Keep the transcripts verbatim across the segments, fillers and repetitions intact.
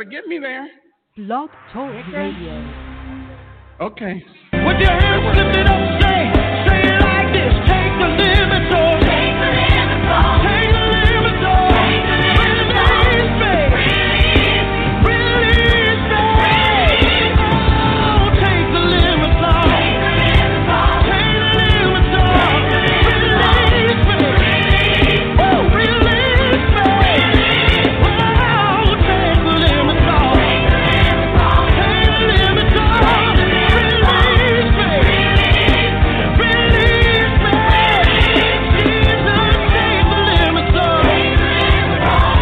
to get me there. Blog Talk Radio. Okay. With your hands lifted up, say, say it like this. Take the limits off. Take the limits off. Take the limits off. Take the limits off. Release me. Release me. Oh, take the limits off. Take the limits off. Take the limits off. Release me. Oh, release me. Oh, take the limits off. Take the limits off. Release me. Release me. Jesus, take the limits off. Take the limits off.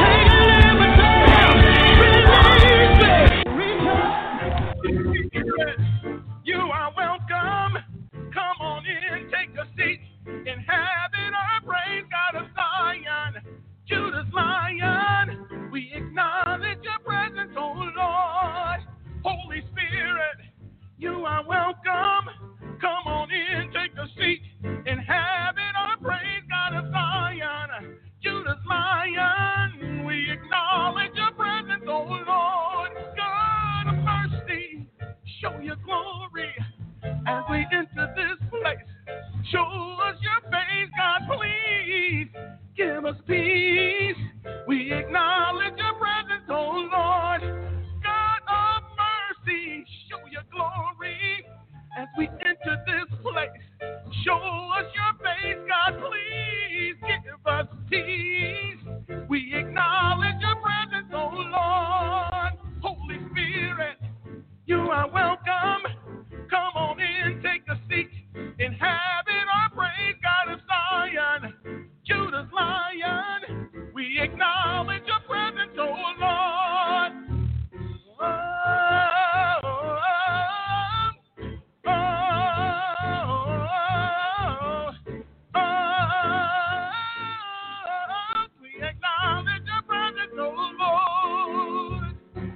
Release me. You are welcome. Come on in, take a seat. Inhabit our praise, God of Zion. Judah's Lion. We acknowledge your presence, oh Lord. Holy Spirit, you are welcome. Come on in, take a seat. Inhabit our praise, God of Zion. Judah's Lion. We acknowledge your presence, oh Lord. God of mercy, show your glory as we enter this place. Show us your face, God, please. Give us peace. We acknowledge your presence, oh Lord. God of mercy, show your glory as we enter this place. Show us your face, God, please. Give us peace. We acknowledge your presence, oh Lord. Holy Spirit, you are welcome. Come on in, take a seat. Inhabit our praise, God of Zion. Judah's Lion. We acknowledge your presence, oh Lord. Oh, oh, oh, oh, oh. We acknowledge your presence, oh Lord.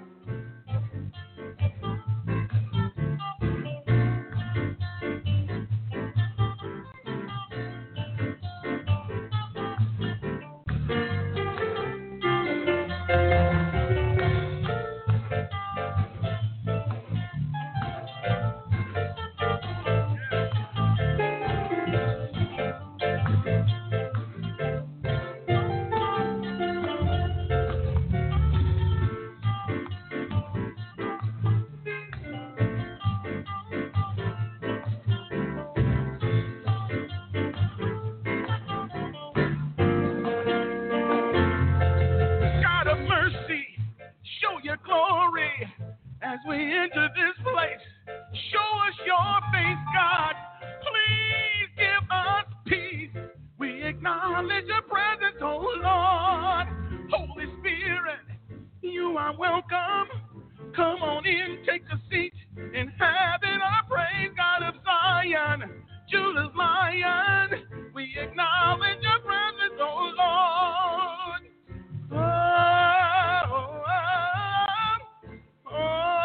God of mercy, show your glory as we enter this place. Show us your face, God. Please give us peace. We acknowledge your presence, oh Lord. Holy Spirit, you are welcome. Come on in, take a seat. Inhabit our praise, God of Zion. Judah's Lion. We acknowledge your presence, oh Lord. Oh, oh, oh,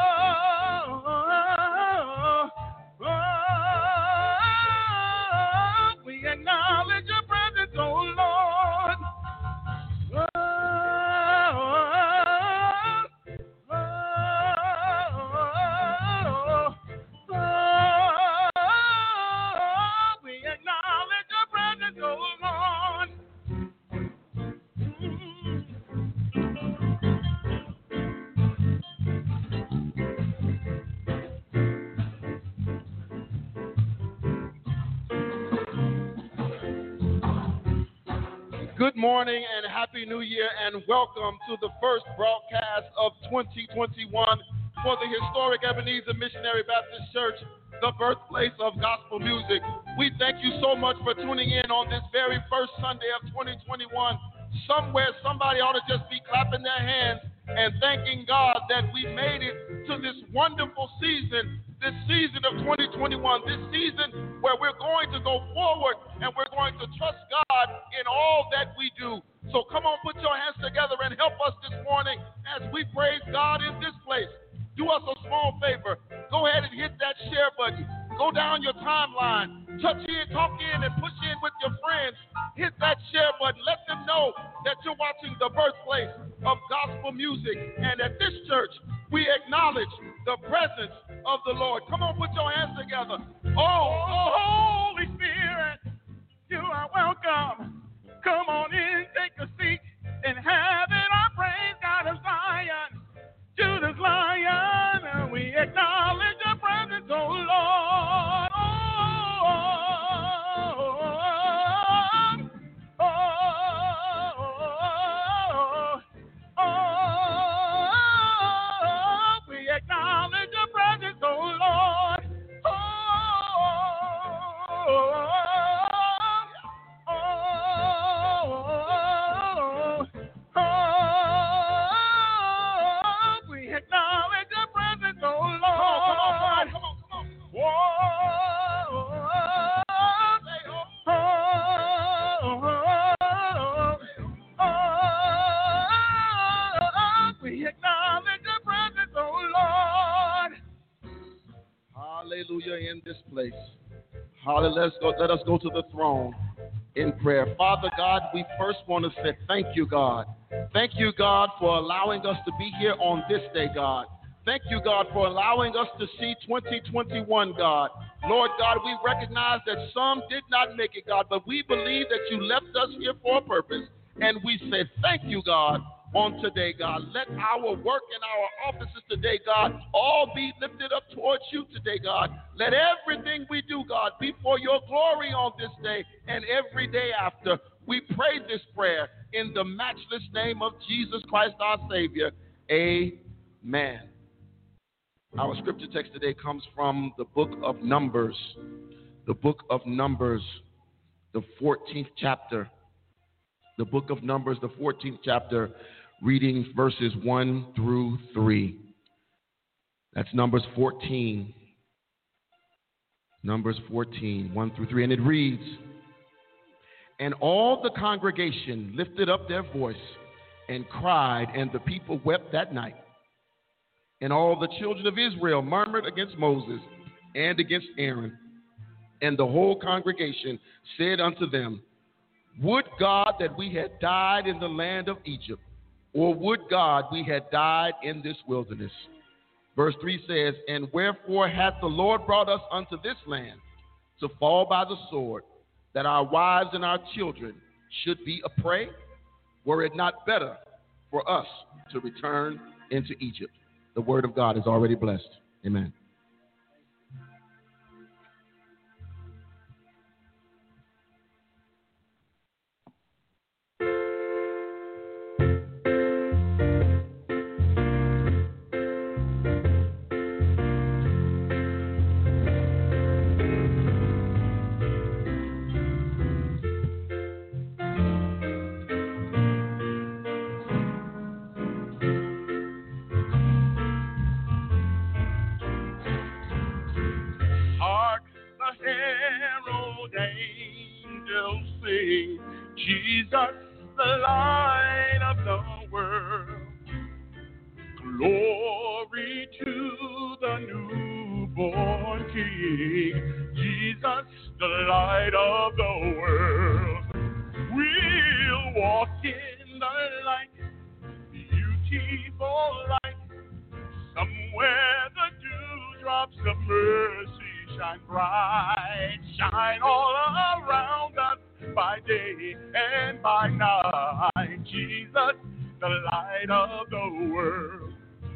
oh, oh. We acknowledge your presence, oh Lord. Oh, oh, oh, oh. We acknowledge your presence, oh Lord. Good morning and Happy New Year, and welcome to the first broadcast of twenty twenty-one for the historic Ebenezer Missionary Baptist Church, the birthplace of gospel music. We thank you so much for tuning in on this very first Sunday of twenty twenty-one. Somewhere somebody ought to just be clapping their hands and thanking God that we made it to this wonderful season, this season of twenty twenty-one, this season where we're going to go forward and we're going to trust God in all that we do. So come on, put your hands together and help us this morning as we praise God in this place. Do us a small favor. Go ahead and hit that share button. Go down your timeline. touch in, talk in, and push in with your friends. Hit that share button. Let them know that you're watching the birthplace of gospel music. And at this church, we acknowledge the presence of the Lord. Come on, put your hands together. Oh, oh, Holy Spirit, you are welcome. Come on in, take a seat, and have it our praise, God of Zion, Judah's Lion. We acknowledge your presence, oh Lord. Oh, oh, oh, oh, oh, we acknowledge your presence, oh Lord. Oh, oh, oh. Hallelujah in this place. Hallelujah. Let's go, let us go to the throne in prayer. Father God, we first want to say thank you, God. Thank you, God, for allowing us to be here on this day, God. Thank you, God, for allowing us to see twenty twenty-one, God. Lord God, we recognize that some did not make it, God, but we believe that you left us here for a purpose. And we say thank you, God, on today, God. Let our work in our offices today, God, all be lifted up towards you today, God. Let everything we do, God, be for your glory on this day and every day after. We pray this prayer in the matchless name of Jesus Christ, our Savior. Amen. Our scripture text today comes from the book of Numbers, the book of Numbers, the fourteenth chapter. The book of Numbers, the fourteenth chapter, reading verses one through three. That's Numbers fourteen. Numbers fourteen, one through three. And it reads, "And all the congregation lifted up their voice and cried, and the people wept that night. And all the children of Israel murmured against Moses and against Aaron. And the whole congregation said unto them, Would God that we had died in the land of Egypt, or would God we had died in this wilderness?" Verse three says, "And wherefore hath the Lord brought us unto this land, to fall by the sword, that our wives and our children should be a prey? Were it not better for us to return into Egypt?" The word of God is already blessed. Amen. Jesus, the light of the world. Glory to the newborn King. Jesus, the light of the world. We'll walk in the light, beautiful light. Somewhere the dewdrops of mercy shine bright, shine all around us by day and by night. Jesus, the light of the world.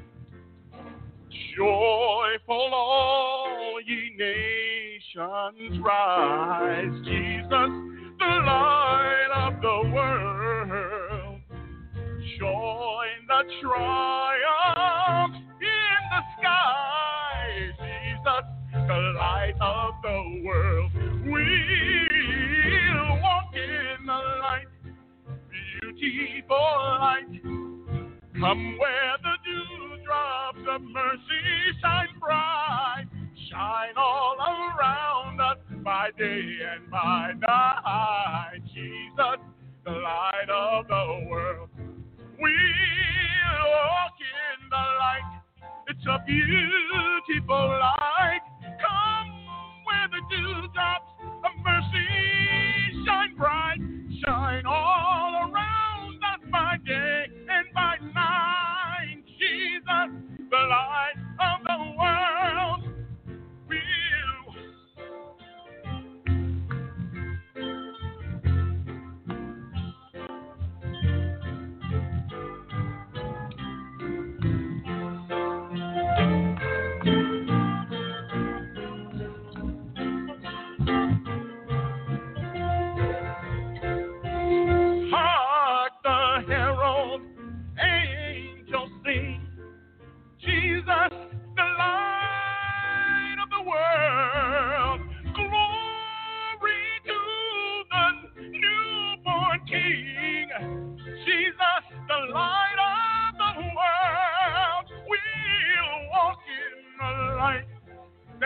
Joyful all ye nations rise. Jesus, the light of the world. Join the triumph in the sky. Jesus, the light of the world. We'll walk in the light, beautiful light. Come where the dewdrops of mercy shine bright, shine all around us by day and by night. Jesus, the light of the world. We'll walk in the light. It's a beautiful light. Come where the dewdrops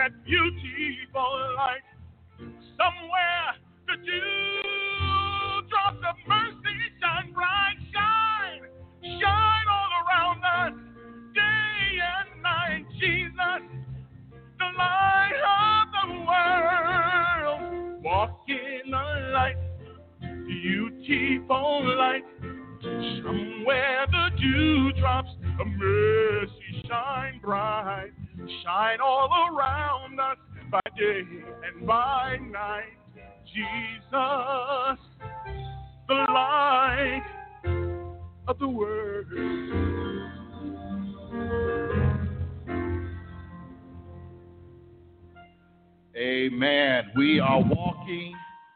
that beautiful light. Somewhere the dewdrops of mercy shine bright, shine, shine all around us, day and night. Jesus, the light of the world, walk in the light, beautiful light. Somewhere the dewdrops of mercy shine bright, shine all around us by day and by night. Jesus, the light of the world. Amen. We are walking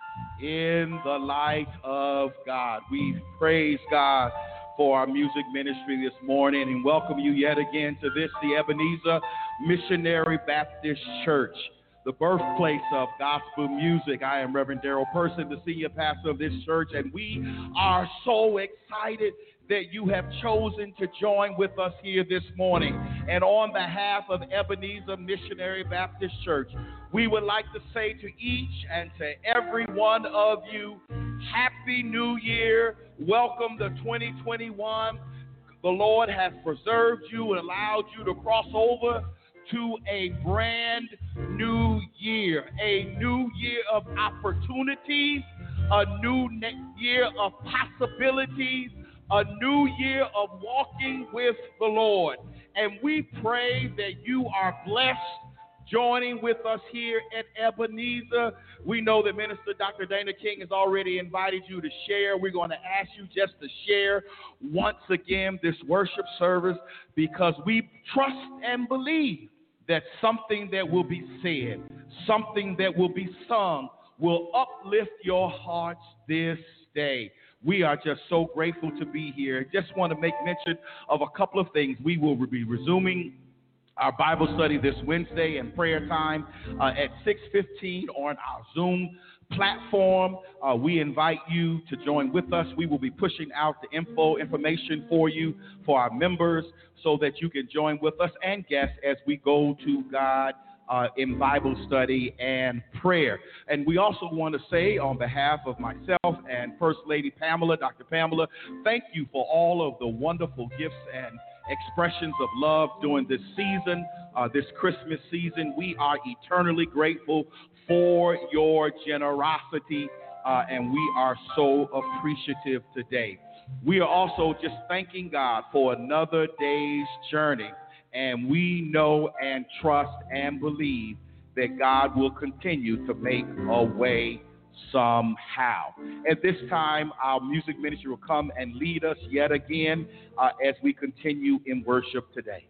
in the light of God. We praise God for our music ministry this morning and welcome you yet again to this, the Ebenezer Missionary Baptist Church, the birthplace of gospel music. I am Reverend Darrell Person, the senior pastor of this church, and we are so excited that you have chosen to join with us here this morning. And on behalf of Ebenezer Missionary Baptist Church, we would like to say to each and to every one of you, Happy New Year. Welcome to twenty twenty-one. The Lord has preserved you and allowed you to cross over to a brand new year, a new year of opportunities, a new year of possibilities, a new year of walking with the Lord. And we pray that you are blessed joining with us here at Ebenezer. We know that Minister Doctor Dana King has already invited you to share. We're going to ask you just to share once again this worship service because we trust and believe that something that will be said, something that will be sung, will uplift your hearts this day. We are just so grateful to be here. Just want to make mention of a couple of things. We will be resuming our Bible study this Wednesday and prayer time uh, at six fifteen on our Zoom platform. Uh, we invite you to join with us. We will be pushing out the info information for you, for our members, so that you can join with us and guests as we go to God uh, in Bible study and prayer. And we also want to say on behalf of myself and First Lady Pamela, Doctor Pamela, thank you for all of the wonderful gifts and expressions of love during this season, uh, this Christmas season. We are eternally grateful for your generosity, uh, and we are so appreciative today. We are also just thanking God for another day's journey, and we know and trust and believe that God will continue to make a way somehow. At this time, our music ministry will come and lead us yet again uh, as we continue in worship today.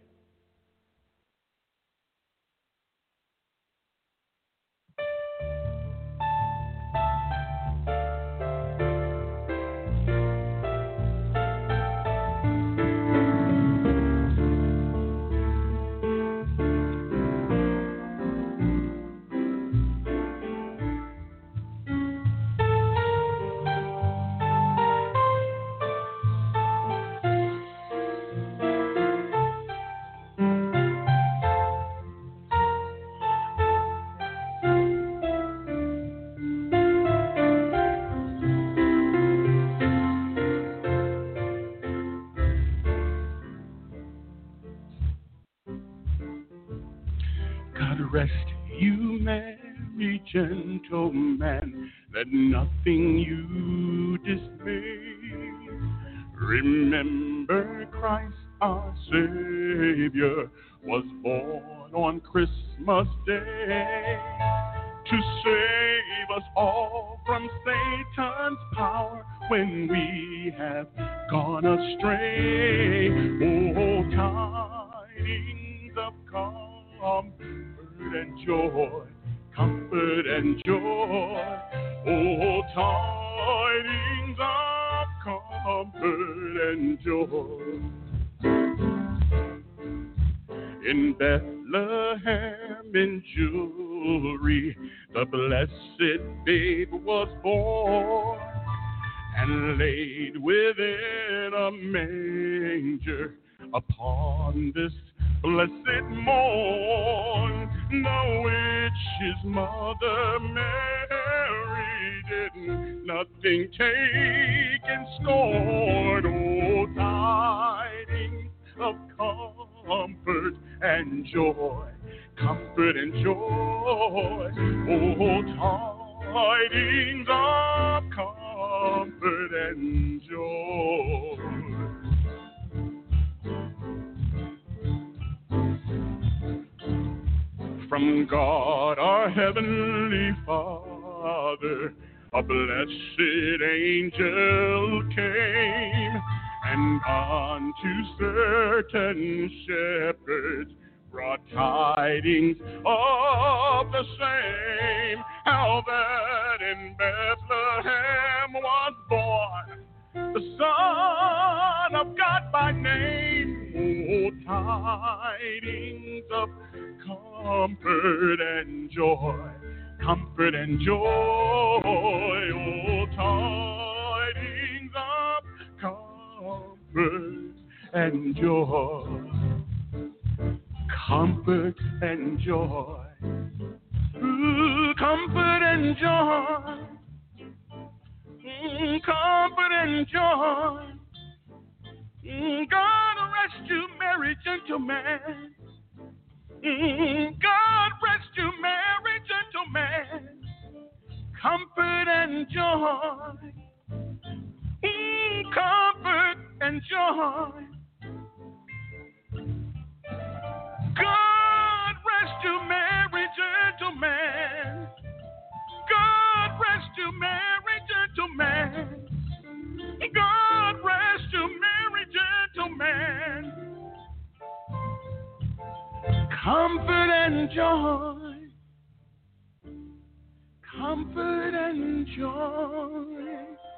Rest you, merry gentleman, let nothing you dismay. Remember Christ our Savior was born on Christmas Day to save us all from Satan's power when we have gone astray. Oh, tidings of comfort and joy, comfort and joy. Oh, tidings of comfort and joy. In Bethlehem in Jewry, the blessed babe was born and laid within a manger upon this blessed morn. The witch's mother Mary did nothing take and scorn. Oh, tidings of comfort and joy, comfort and joy. Oh, tidings of comfort and joy. From God our Heavenly Father, a blessed angel came, and unto certain shepherds brought tidings of the same, how that in Bethlehem was born the Son of God by name. Oh, tidings of comfort and joy, comfort and joy. Oh, tidings of comfort and joy, comfort and joy. Ooh, comfort and joy. Mm, comfort and joy. Mm, God rest you, merry gentlemen. Mm, God rest you, merry gentlemen. Comfort and joy. Mm, comfort and joy. God rest you, merry gentlemen. God rest you, merry gentlemen. God rest you, merry gentlemen. Comfort and joy. Comfort and joy.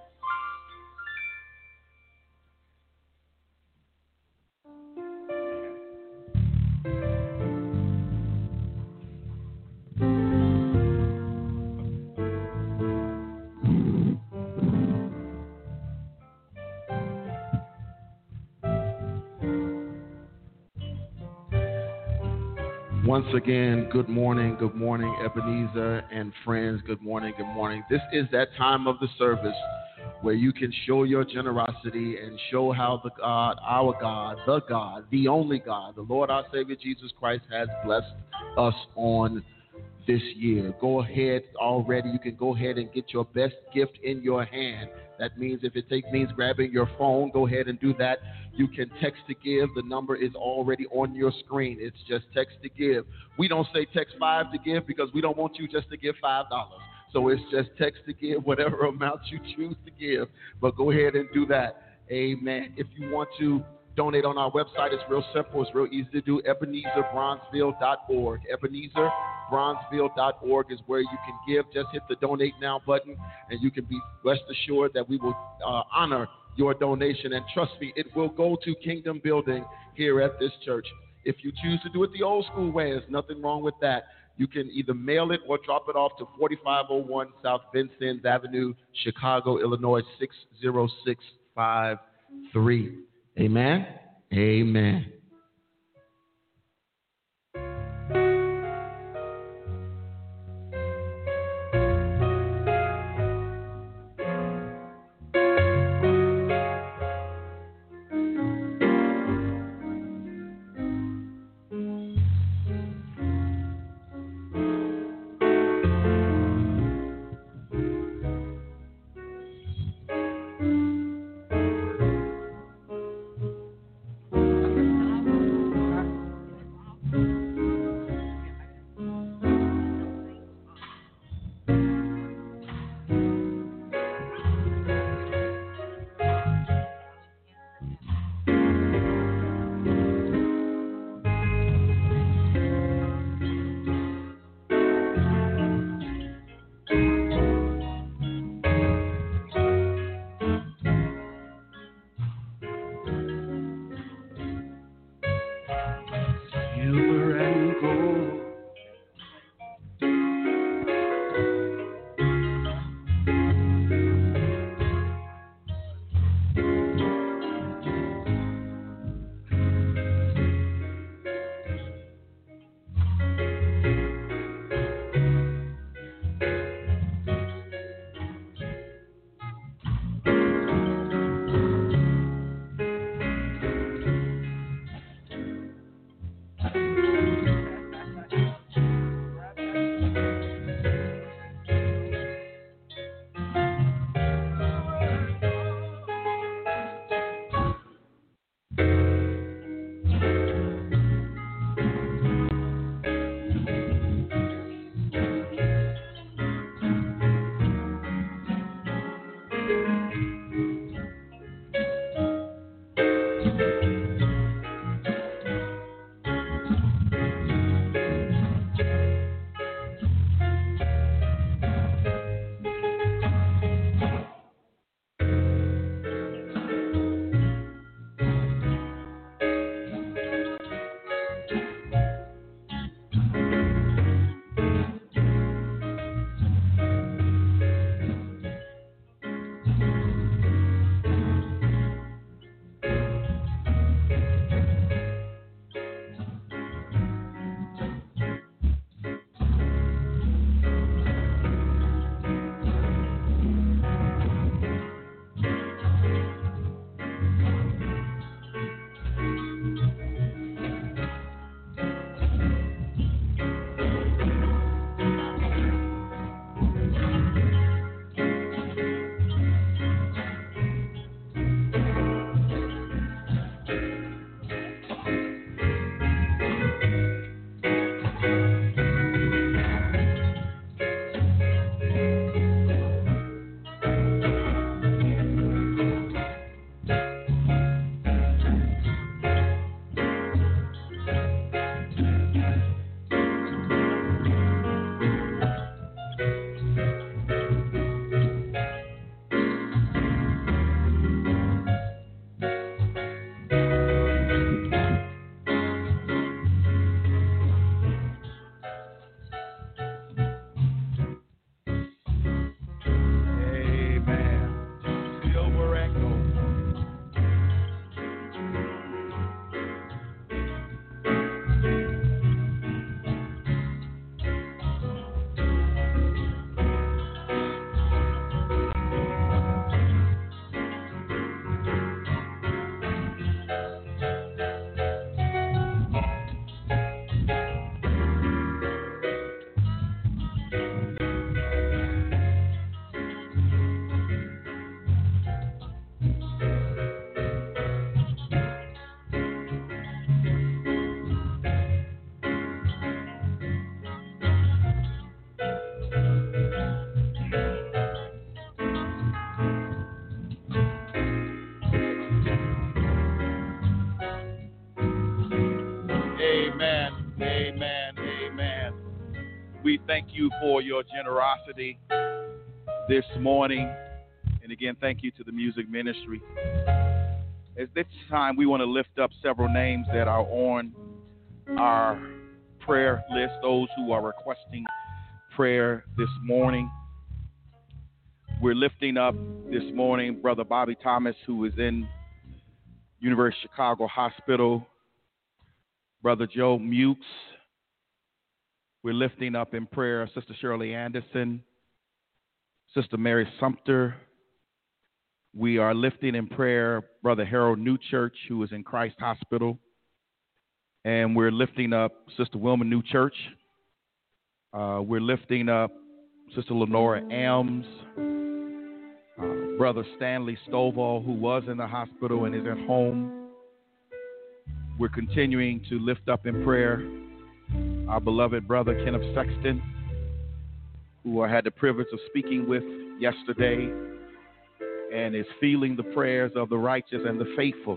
Once again, good morning, good morning, Ebenezer and friends. Good morning, good morning. This is that time of the service where you can show your generosity and show how the God, our God, the God, the only God, the Lord our Savior Jesus Christ has blessed us on this year. Go ahead already. You can go ahead and get your best gift in your hand. That means if it takes means grabbing your phone, go ahead and do that. You can text to give. The number is already on your screen. It's just text to give. We don't say text five to give because we don't want you just to give five dollars. So it's just text to give whatever amount you choose to give. But go ahead and do that. Amen. If you want to donate on our website, it's real simple. It's real easy to do. Ebenezer Bronzeville dot org. Ebenezer Bronzeville dot org is where you can give. Just hit the donate now button, and you can be rest assured that we will uh, honor your donation. And trust me, it will go to kingdom building here at this church. If you choose to do it the old school way, there's nothing wrong with that. You can either mail it or drop it off to forty-five oh one South Vincennes Avenue, Chicago, Illinois, six zero six five three. Amen? Amen. We thank you for your generosity this morning. And again, thank you to the music ministry. At this time, we want to lift up several names that are on our prayer list, those who are requesting prayer this morning. We're lifting up this morning Brother Bobby Thomas, who is in University of Chicago Hospital. Brother Joe Mukes. We're lifting up in prayer Sister Shirley Anderson, Sister Mary Sumter. We are lifting in prayer Brother Harold Newchurch, who is in Christ Hospital. And we're lifting up Sister Wilma Newchurch. Uh, we're lifting up Sister Lenora Elms, uh, Brother Stanley Stovall, who was in the hospital and is at home. We're continuing to lift up in prayer our beloved brother Kenneth Sexton, who I had the privilege of speaking with yesterday and is feeling the prayers of the righteous and the faithful.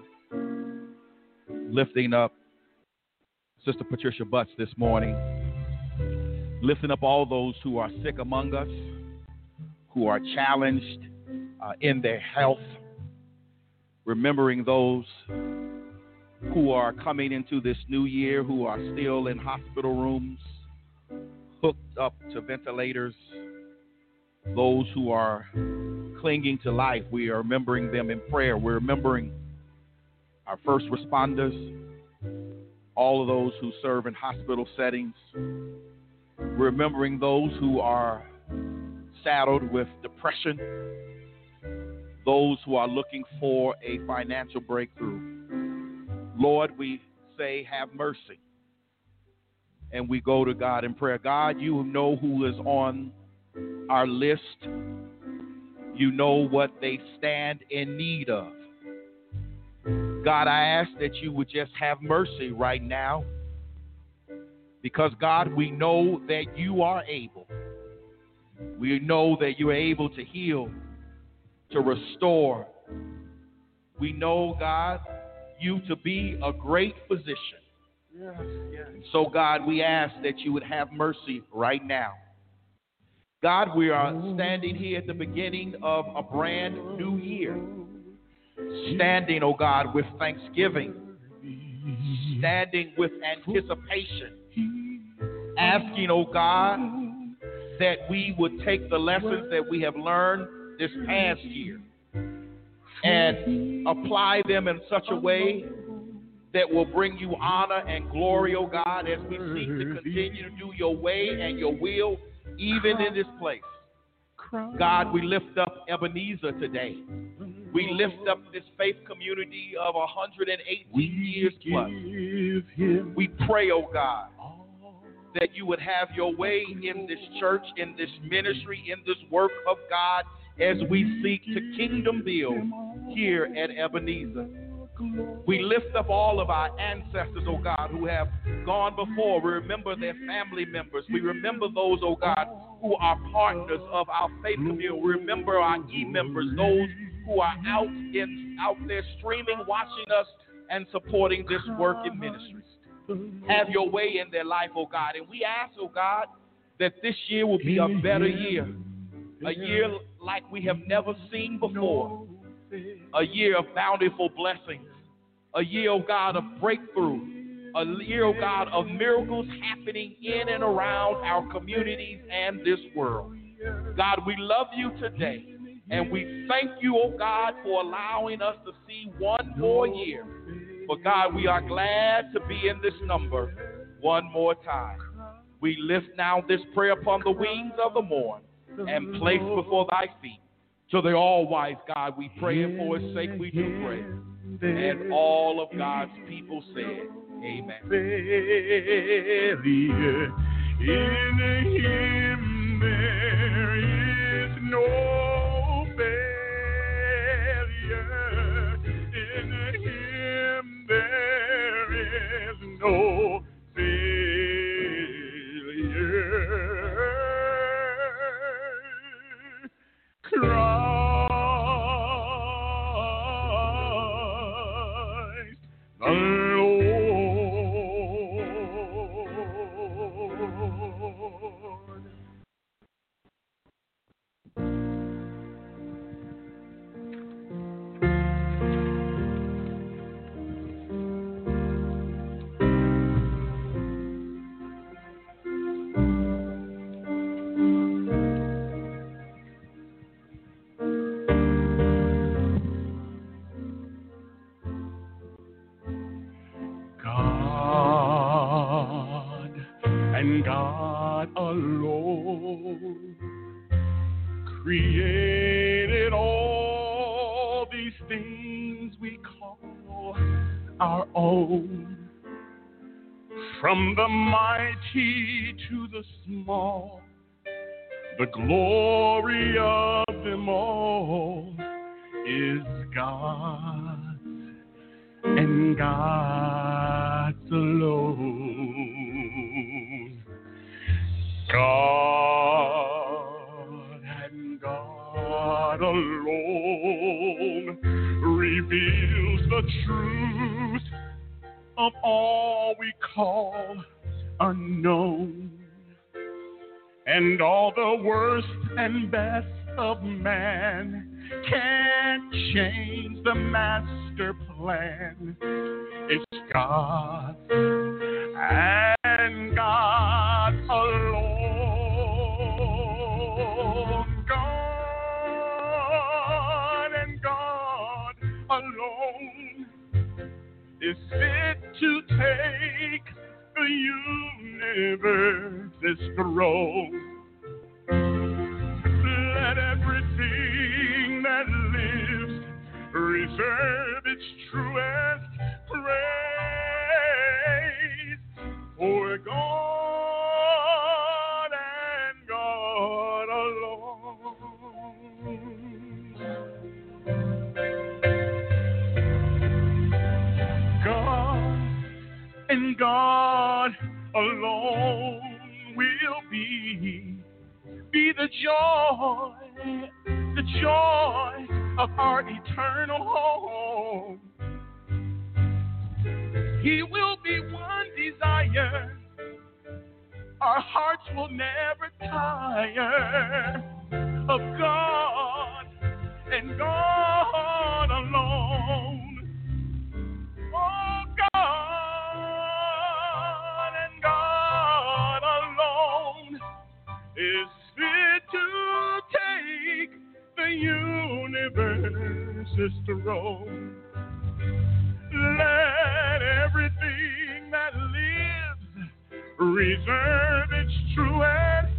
Lifting up Sister Patricia Butts this morning. Lifting up all those who are sick among us, who are challenged uh, in their health. Remembering those who are coming into this new year, who are still in hospital rooms, hooked up to ventilators, those who are clinging to life. We are remembering them in prayer. We're remembering our first responders, all of those who serve in hospital settings. We're remembering those who are saddled with depression, those who are looking for a financial breakthrough. Lord, we say, have mercy. And we go to God in prayer. God, you know who is on our list. You know what they stand in need of. God, I ask that you would just have mercy right now. Because, God, we know that you are able. We know that you are able to heal, to restore. We know, God, you to be a great physician. Yes, yes. So, God, we ask that you would have mercy right now. God, we are standing here at the beginning of a brand new year. Standing, oh God, with thanksgiving. standing with anticipation, asking, oh God, that we would take the lessons that we have learned this past year and apply them in such a way that will bring you honor and glory, oh God, as we seek to continue to do your way and your will, even in this place. God, we lift up Ebenezer today. We lift up this faith community of one hundred eighteen years plus. We pray, oh God, that you would have your way in this church, in this ministry, in this work of God, as we seek to kingdom build here at Ebenezer. We lift up all of our ancestors, oh God, who have gone before. We remember their family members. We remember those, oh God, who are partners of our faith community. We remember our e-members, those who are out in out there streaming, watching us, and supporting this work in ministry. Have your way in their life, oh God. And we ask, oh God, that this year will be a better year, a year like we have never seen before, a year of bountiful blessings, a year, oh God, of breakthrough, a year, oh God, of miracles happening in and around our communities and this world. God, we love you today, and we thank you, oh God, for allowing us to see one more year. But God, we are glad to be in this number one more time. We lift now this prayer upon the wings of the morn and place before thy feet. To the all-wise God, we pray, and for his sake we do pray. And all of God's people said, amen. In him there is no failure. In him there is no failure. Christ the Lord. God and God alone created all these things we call our own, from the mighty to the small. The glory of them all is God's, and God's alone. God and God alone reveals the truth of all we call unknown, and all the worst and best of man can't change the master plan. It's God and God alone. God and God alone is fit to take the universe's throne. Let everything that lives reserve its truest praise for God and God alone. God and God alone will be be the joy, the joy of our eternal home. He will be one desire, our hearts will never tire of God and God alone. Oh, God refuses to roam. Let everything that lives reserve its true and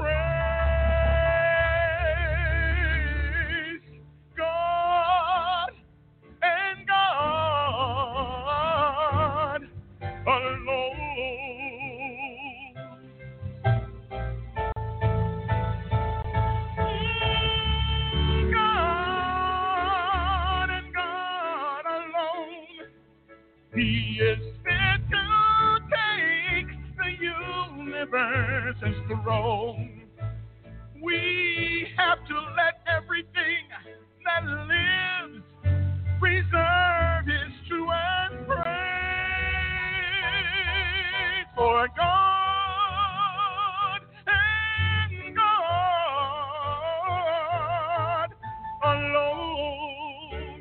praise God and God alone. God and God alone. He is fit to take the universe's throne. We have to let everything that lives preserve His true and praise for God and God alone.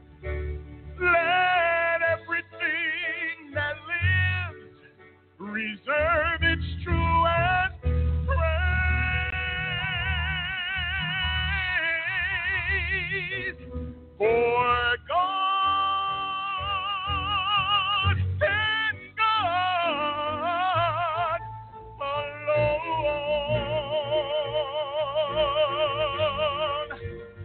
Let everything that lives reserve its true and praise for God and God alone.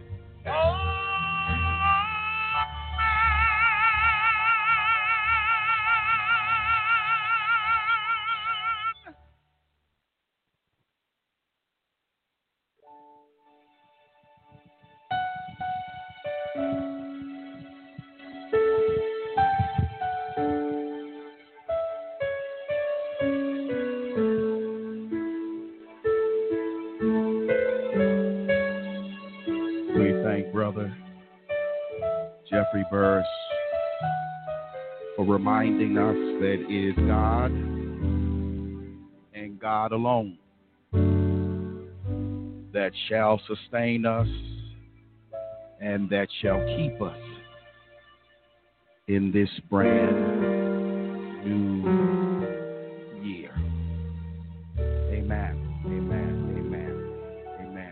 We thank Brother Jeffrey Burris for reminding us that it is God and God alone that shall sustain us and that shall keep us in this brand new year. Amen. Amen. Amen. Amen.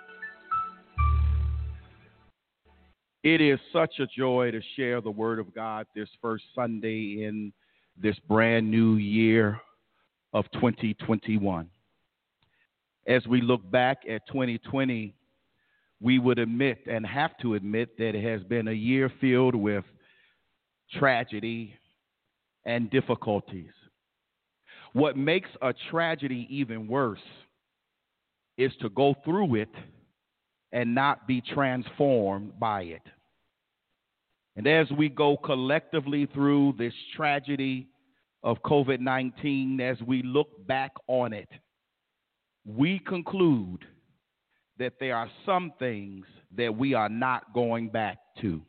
It is such a joy to share the Word of God this first Sunday in this brand new year of twenty twenty-one. As we look back at twenty twenty, we would admit and have to admit that it has been a year filled with tragedy and difficulties. What makes a tragedy even worse is to go through it and not be transformed by it. And as we go collectively through this tragedy of COVID nineteen, as we look back on it, we conclude that there are some things that we are not going back to.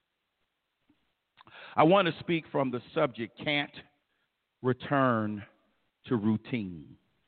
I want to speak from the subject, can't return to routine.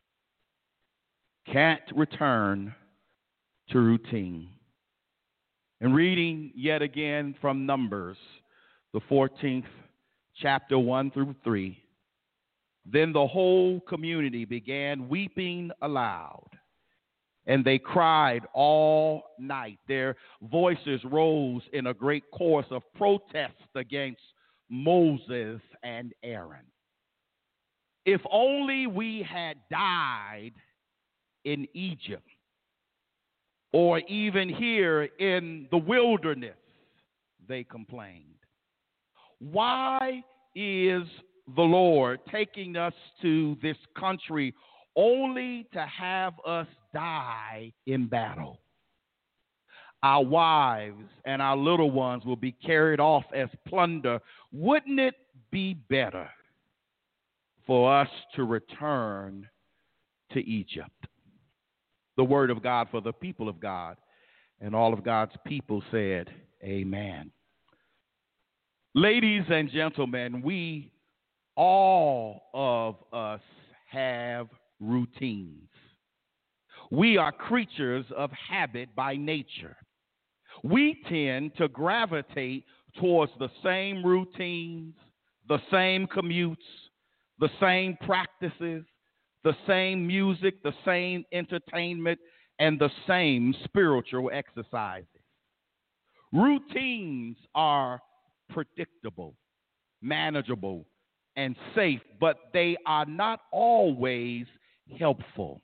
Can't return to routine. And reading yet again from Numbers, the fourteenth chapter, one through three, then the whole community began weeping aloud, and they cried all night. Their voices rose in a great chorus of protest against Moses and Aaron. If only we had died in Egypt, or even here in the wilderness, they complained. Why is the Lord taking us to this country only to have us die in battle? Our wives and our little ones will be carried off as plunder. Wouldn't it be better for us to return to Egypt? The word of God for the people of God, and all of God's people said, amen. Ladies and gentlemen, we, all of us, have routines. We are creatures of habit by nature. We tend to gravitate towards the same routines, the same commutes, the same practices, the same music, the same entertainment, and the same spiritual exercises. Routines are predictable, manageable, and safe, but they are not always helpful.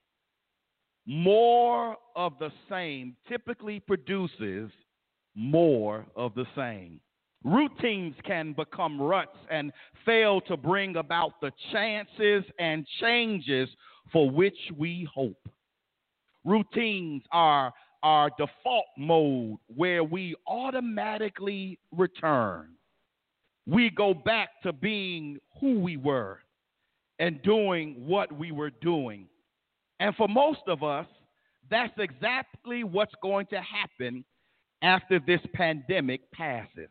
More of the same typically produces more of the same. Routines can become ruts and fail to bring about the chances and changes for which we hope. Routines are our default mode where we automatically return. We go back to being who we were and doing what we were doing. And for most of us, that's exactly what's going to happen after this pandemic passes.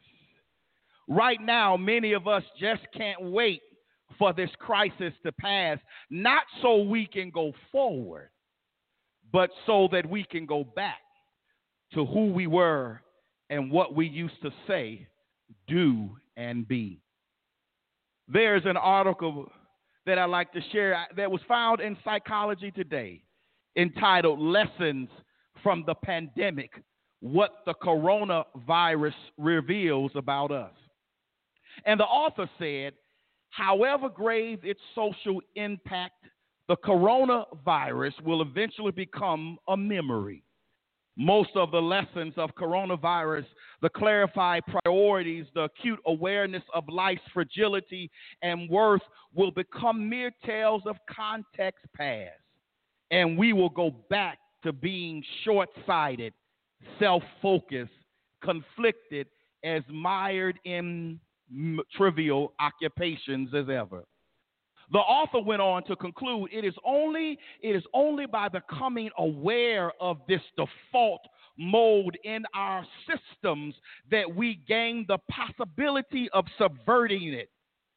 Right now, many of us just can't wait for this crisis to pass, not so we can go forward, but so that we can go back to who we were and what we used to say, do, and be. There's an article that I like to share that was found in Psychology Today entitled Lessons from the Pandemic, What the Coronavirus Reveals About Us. And the author said, however grave its social impact, the coronavirus will eventually become a memory. Most of the lessons of coronavirus, the clarified priorities, the acute awareness of life's fragility and worth will become mere tales of context past. And we will go back to being short-sighted, self-focused, conflicted, as mired in m- trivial occupations as ever. The author went on to conclude, it is only it is only by becoming aware of this default mode in our systems that we gain the possibility of subverting it.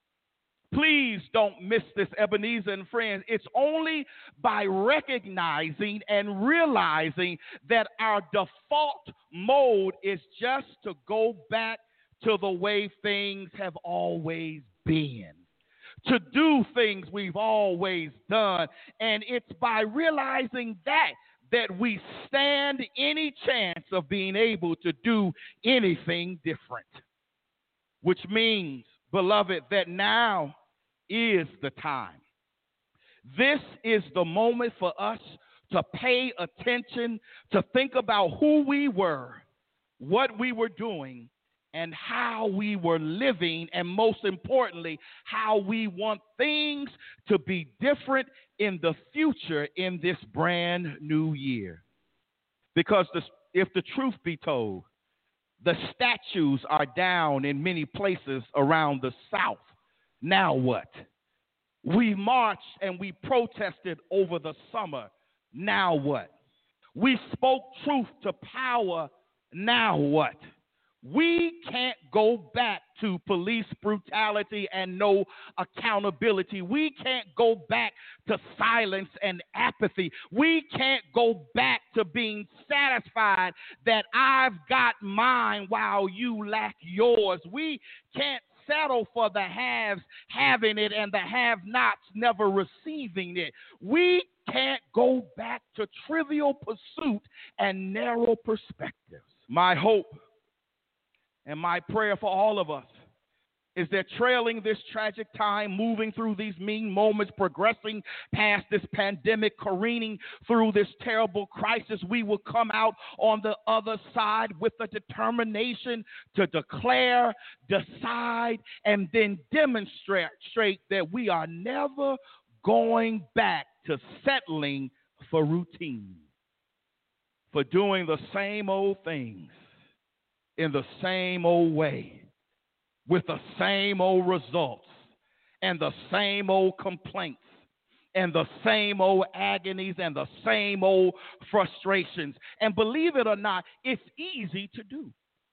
Please don't miss this, Ebenezer and friends. It's only by recognizing and realizing that our default mode is just to go back to the way things have always been, to do things we've always done. And it's by realizing that that we stand any chance of being able to do anything different. Which means, beloved, that now is the time. This is the moment for us to pay attention, to think about who we were, what we were doing, and how we were living, and most importantly, how we want things to be different in the future in this brand new year. Because the, if the truth be told, the statues are down in many places around the South. Now what? We marched and we protested over the summer. Now what? We spoke truth to power. Now what? We can't go back to police brutality and no accountability. We can't go back to silence and apathy. We can't go back to being satisfied that I've got mine while you lack yours. We can't settle for the haves having it and the have-nots never receiving it. We can't go back to trivial pursuit and narrow perspectives. My hope and my prayer for all of us is that trailing this tragic time, moving through these mean moments, progressing past this pandemic, careening through this terrible crisis, we will come out on the other side with the determination to declare, decide, and then demonstrate that we are never going back to settling for routine, for doing the same old things in the same old way, with the same old results, and the same old complaints, and the same old agonies, and the same old frustrations. And believe it or not, it's easy to do.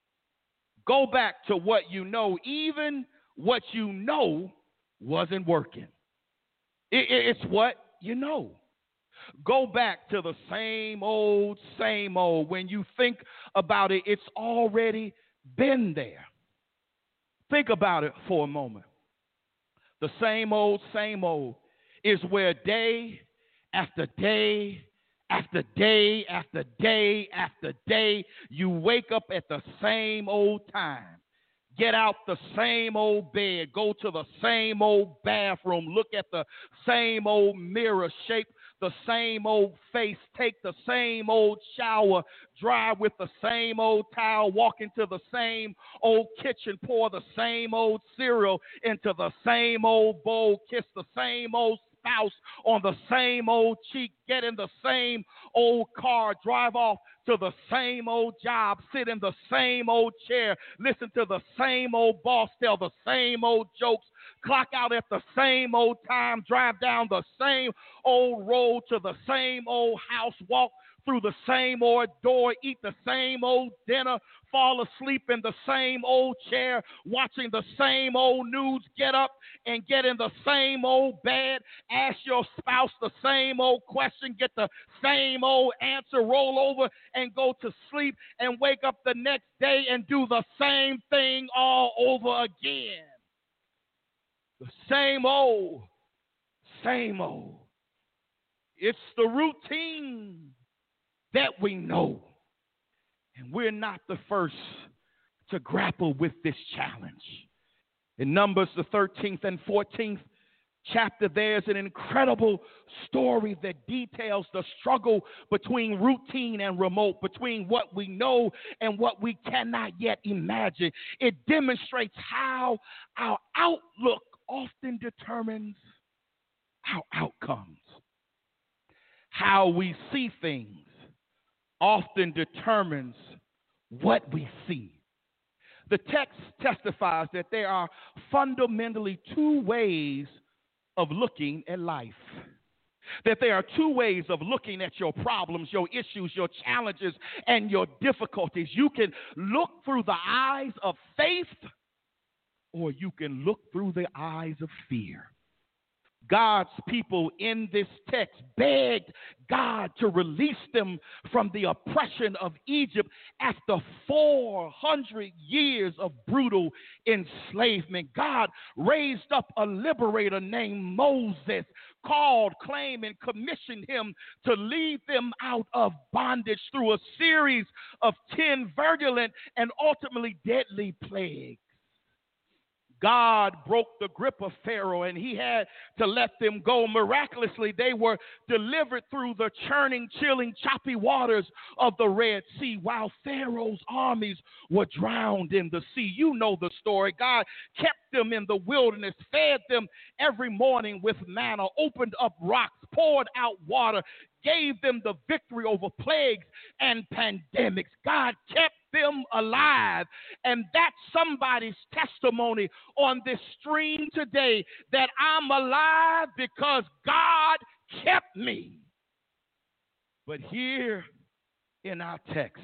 Go back to what you know, even what you know wasn't working. It, it, it's what you know. Go back to the same old, same old. When you think about it, it's already been there. Think about it for a moment. The same old, same old is where day after day after day after day after day. You wake up at the same old time. Get out the same old bed. Go to the same old bathroom. Look at the same old mirror. Shape the same old face. Take the same old shower. Drive with the same old towel. Walk into the same old kitchen. Pour the same old cereal into the same old bowl. Kiss the same old spouse on the same old cheek. Get in the same old car. Drive off to the same old job. Sit in the same old chair. Listen to the same old boss tell the same old jokes. Clock out at the same old time. Drive down the same old road to the same old house. Walk through the same old door. Eat the same old dinner. Fall asleep in the same old chair. Watching the same old news. Get up and get in the same old bed. Ask your spouse the same old question. Get the same old answer. Roll over and go to sleep and wake up the next day and do the same thing all over again. The same old, same old. It's the routine that we know. And we're not the first to grapple with this challenge. In Numbers, the thirteenth and fourteenth chapter, there's an incredible story that details the struggle between routine and remote, between what we know and what we cannot yet imagine. It demonstrates how our outlook often determines our outcomes. How we see things often determines what we see. The text testifies that there are fundamentally two ways of looking at life. That there are two ways of looking at your problems, your issues, your challenges, and your difficulties. You can look through the eyes of faith, or you can look through the eyes of fear. God's people in this text begged God to release them from the oppression of Egypt after four hundred years of brutal enslavement. God raised up a liberator named Moses, called, claimed, and commissioned him to lead them out of bondage through a series of ten virulent and ultimately deadly plagues. God broke the grip of Pharaoh, and he had to let them go. Miraculously, they were delivered through the churning, chilling, choppy waters of the Red Sea, while Pharaoh's armies were drowned in the sea. You know the story. God kept them in the wilderness, fed them every morning with manna, opened up rocks, poured out water, gave them the victory over plagues and pandemics. God kept them alive. And that's somebody's testimony on this stream today, that I'm alive because God kept me. But here in our text,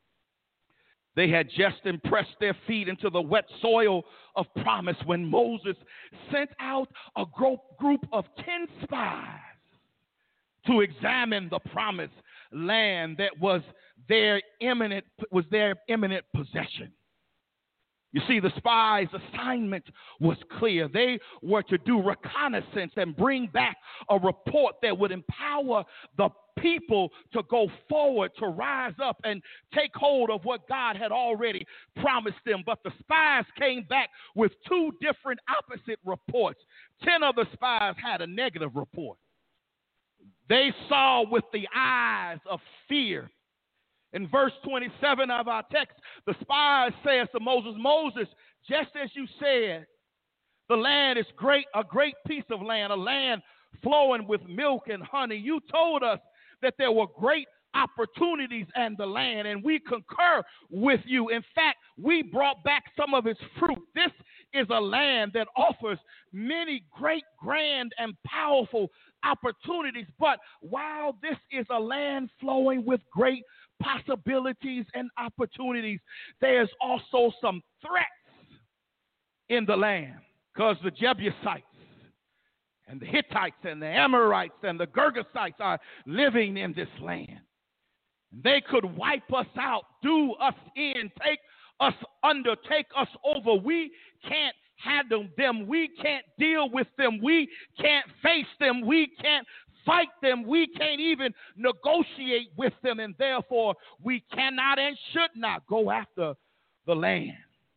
they had just impressed their feet into the wet soil of promise when Moses sent out a group of ten spies to examine the promised land that was their imminent was their imminent possession. You see, the spies' assignment was clear. They were to do reconnaissance and bring back a report that would empower the people to go forward, to rise up and take hold of what God had already promised them. But the spies came back with two different opposite reports. Ten of the spies had a negative report. They saw with the eyes of fear. In verse twenty-seven of our text, the spies says to Moses, Moses, just as you said, the land is great, a great piece of land, a land flowing with milk and honey. You told us that there were great opportunities in the land, and we concur with you. In fact, we brought back some of its fruit. This is a land that offers many great, grand, and powerful opportunities. But while this is a land flowing with great possibilities and opportunities, there's also some threats in the land, because the Jebusites and the Hittites and the Amorites and the Girgasites are living in this land. They could wipe us out, do us in, take us under, take us over. We can't handle them. We can't deal with them. We can't face them. We can't fight them. We can't even negotiate with them, and therefore we cannot and should not go after the land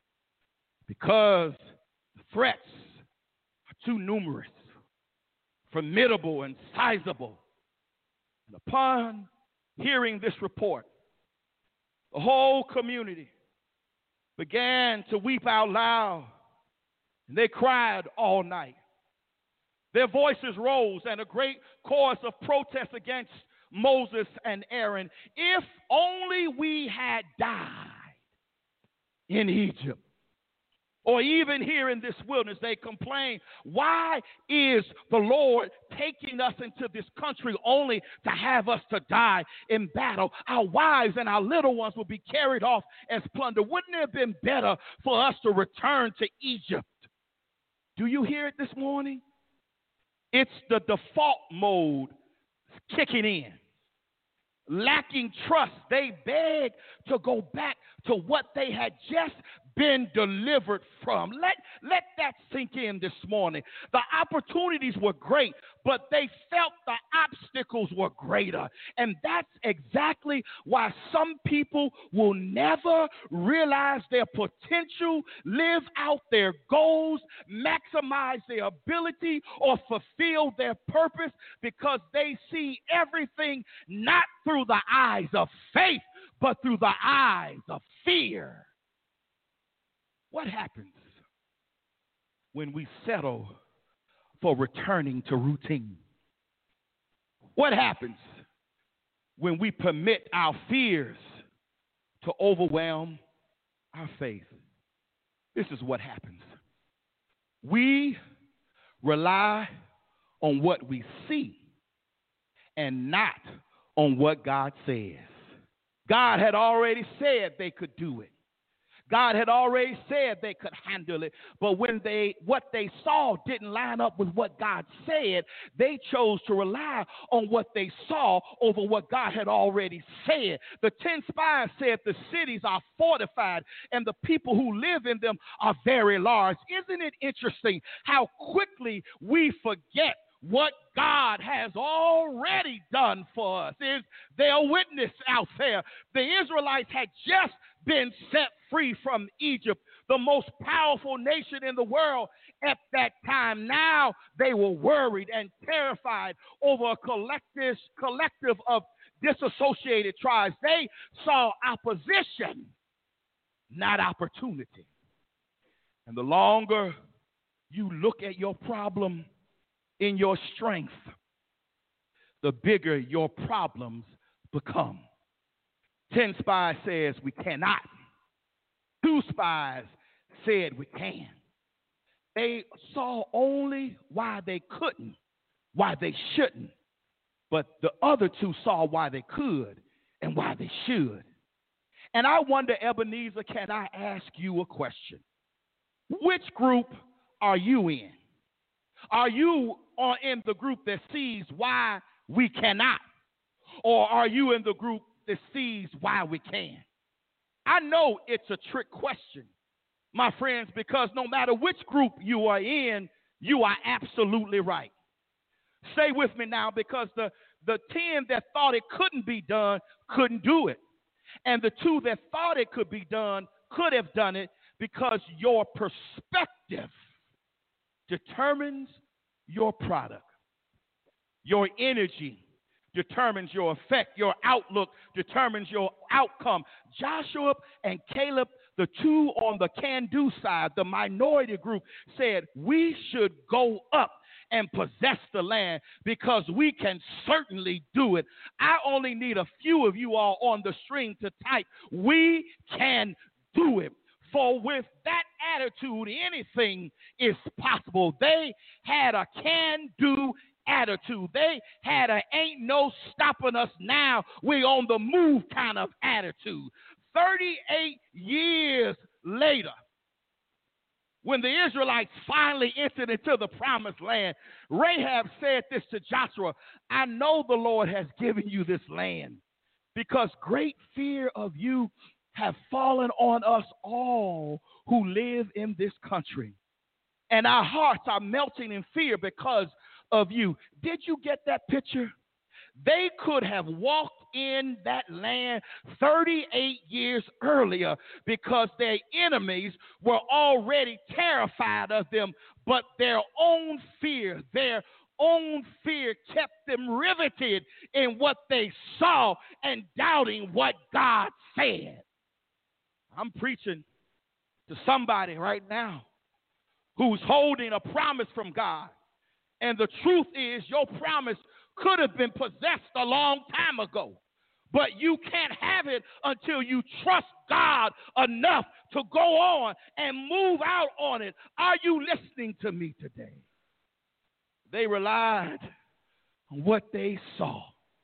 because the threats are too numerous, formidable, and sizable. And upon hearing this report, the whole community began to weep out loud, and they cried all night. Their voices rose, and a great chorus of protest against Moses and Aaron. If only we had died in Egypt, or even here in this wilderness, they complain, why is the Lord taking us into this country only to have us to die in battle? Our wives and our little ones will be carried off as plunder. Wouldn't it have been better for us to return to Egypt? Do you hear it this morning? It's the default mode kicking in. Lacking trust, they beg to go back to what they had just been delivered from. Let, let that sink in this morning. The opportunities were great, but they felt the obstacles were greater. And that's exactly why some people will never realize their potential, live out their goals, maximize their ability, or fulfill their purpose, because they see everything not through the eyes of faith, but through the eyes of fear. What happens when we settle for returning to routine? What happens when we permit our fears to overwhelm our faith? This is what happens. We rely on what we see and not on what God says. God had already said they could do it. God had already said they could handle it, but when they what they saw didn't line up with what God said, they chose to rely on what they saw over what God had already said. The ten spies said the cities are fortified and the people who live in them are very large. Isn't it interesting how quickly we forget what God has already done for us? Is there a witness out there? The Israelites had just been set free from Egypt, the most powerful nation in the world at that time. Now they were worried and terrified over a collective, collective of disassociated tribes. They saw opposition, not opportunity. And the longer you look at your problem in your strength, the bigger your problems become. Ten spies says we cannot. Two spies said we can. They saw only why they couldn't, why they shouldn't. But the other two saw why they could and why they should. And I wonder, Ebenezer, can I ask you a question? Which group are you in? Are you in the group that sees why we cannot? Or are you in the group that sees why we can? I know it's a trick question, my friends, because no matter which group you are in, you are absolutely right. Stay with me now, because the, the ten that thought it couldn't be done couldn't do it. And the two that thought it could be done could have done it, because your perspective determines your product. Your energy determines your effect. Your outlook determines your outcome. Joshua and Caleb, the two on the can-do side, the minority group, said we should go up and possess the land because we can certainly do it. I only need a few of you all on the string to type, we can do it. For with that attitude, anything is possible. They had a can-do attitude. They had a ain't no stopping us now, we on the move kind of attitude. thirty-eight years later, when the Israelites finally entered into the promised land, Rahab said this to Joshua, I know the Lord has given you this land because great fear of you have fallen on us all who live in this country. And our hearts are melting in fear because of you. Did you get that picture? They could have walked in that land thirty-eight years earlier because their enemies were already terrified of them, but their own fear, their own fear kept them riveted in what they saw and doubting what God said. I'm preaching to somebody right now who's holding a promise from God. And the truth is, your promise could have been possessed a long time ago. But you can't have it until you trust God enough to go on and move out on it. Are you listening to me today? They relied on what they saw,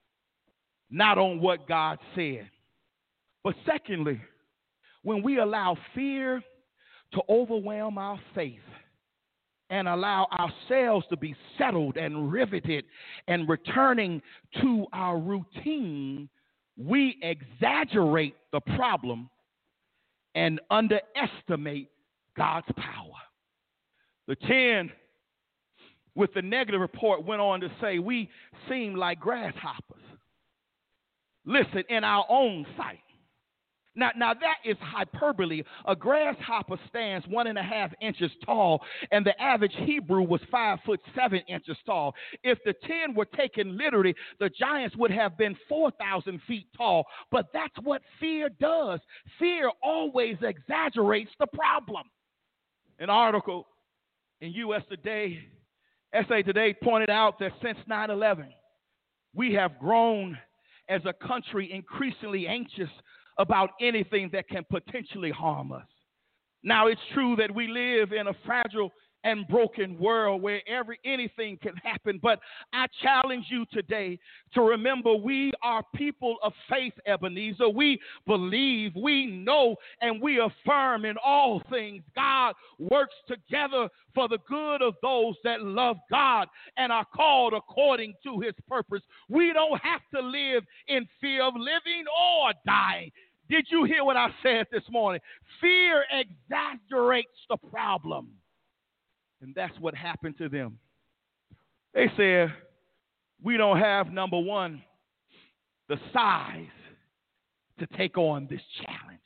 not on what God said. But secondly, when we allow fear to overwhelm our faith and allow ourselves to be settled and riveted and returning to our routine, we exaggerate the problem and underestimate God's power. The ten with the negative report went on to say, we seem like grasshoppers. Listen, in our own sight. Now, now that is hyperbole. A grasshopper stands one and a half inches tall, and the average Hebrew was five foot seven inches tall. If the ten were taken literally, the giants would have been four thousand feet tall. But that's what fear does. Fear always exaggerates the problem. An article in U S Today, S A Today pointed out that since nine eleven, we have grown as a country increasingly anxious about anything that can potentially harm us. Now, it's true that we live in a fragile and broken world where every anything can happen, but I challenge you today to remember we are people of faith, Ebenezer. We believe, we know, and we affirm in all things God works together for the good of those that love God and are called according to his purpose. We don't have to live in fear of living or dying. Did you hear what I said this morning? Fear exaggerates the problem. And that's what happened to them. They said, we don't have, number one, the size to take on this challenge.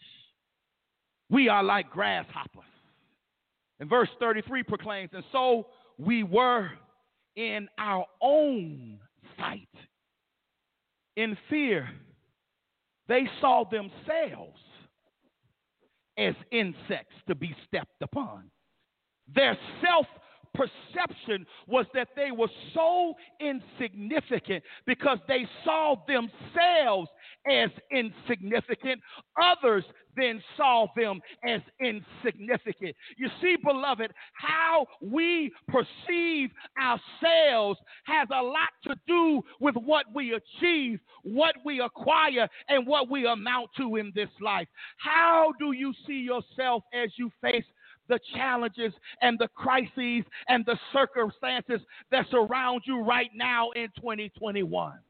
We are like grasshoppers. And verse thirty-three proclaims, and so we were in our own sight. In fear, they saw themselves as insects to be stepped upon. Their self-perception was that they were so insignificant because they saw themselves as insignificant. Others then saw them as insignificant. You see, beloved, how we perceive ourselves has a lot to do with what we achieve, what we acquire, and what we amount to in this life. How do you see yourself as you face the challenges and the crises and the circumstances that surround you right now in twenty twenty-one?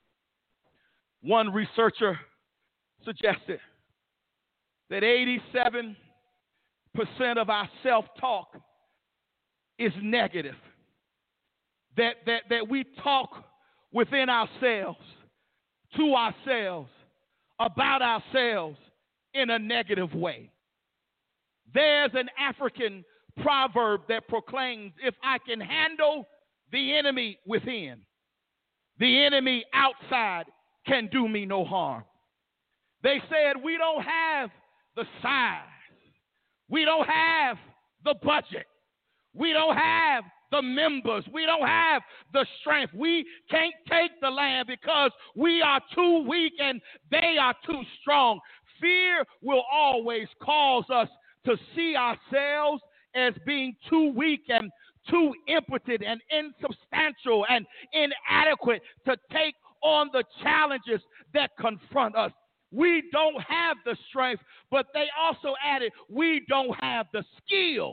One researcher suggested that eighty-seven percent of our self-talk is negative. That, that, that we talk within ourselves, to ourselves, about ourselves in a negative way. There's an African proverb that proclaims, if I can handle the enemy within, the enemy outside can do me no harm. They said we don't have the size. We don't have the budget. We don't have the members. We don't have the strength. We can't take the land because we are too weak and they are too strong. Fear will always cause us to see ourselves as being too weak and too impotent and insubstantial and inadequate to take on the challenges that confront us. We don't have the strength, but they also added, we don't have the skills.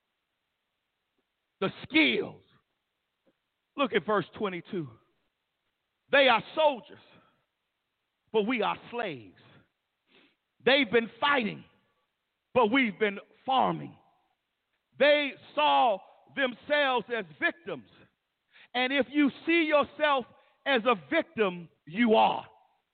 The skills. Look at verse twenty-two. They are soldiers, but we are slaves. They've been fighting, but we've been farming. They saw themselves as victims, And if you see yourself as a victim, you are.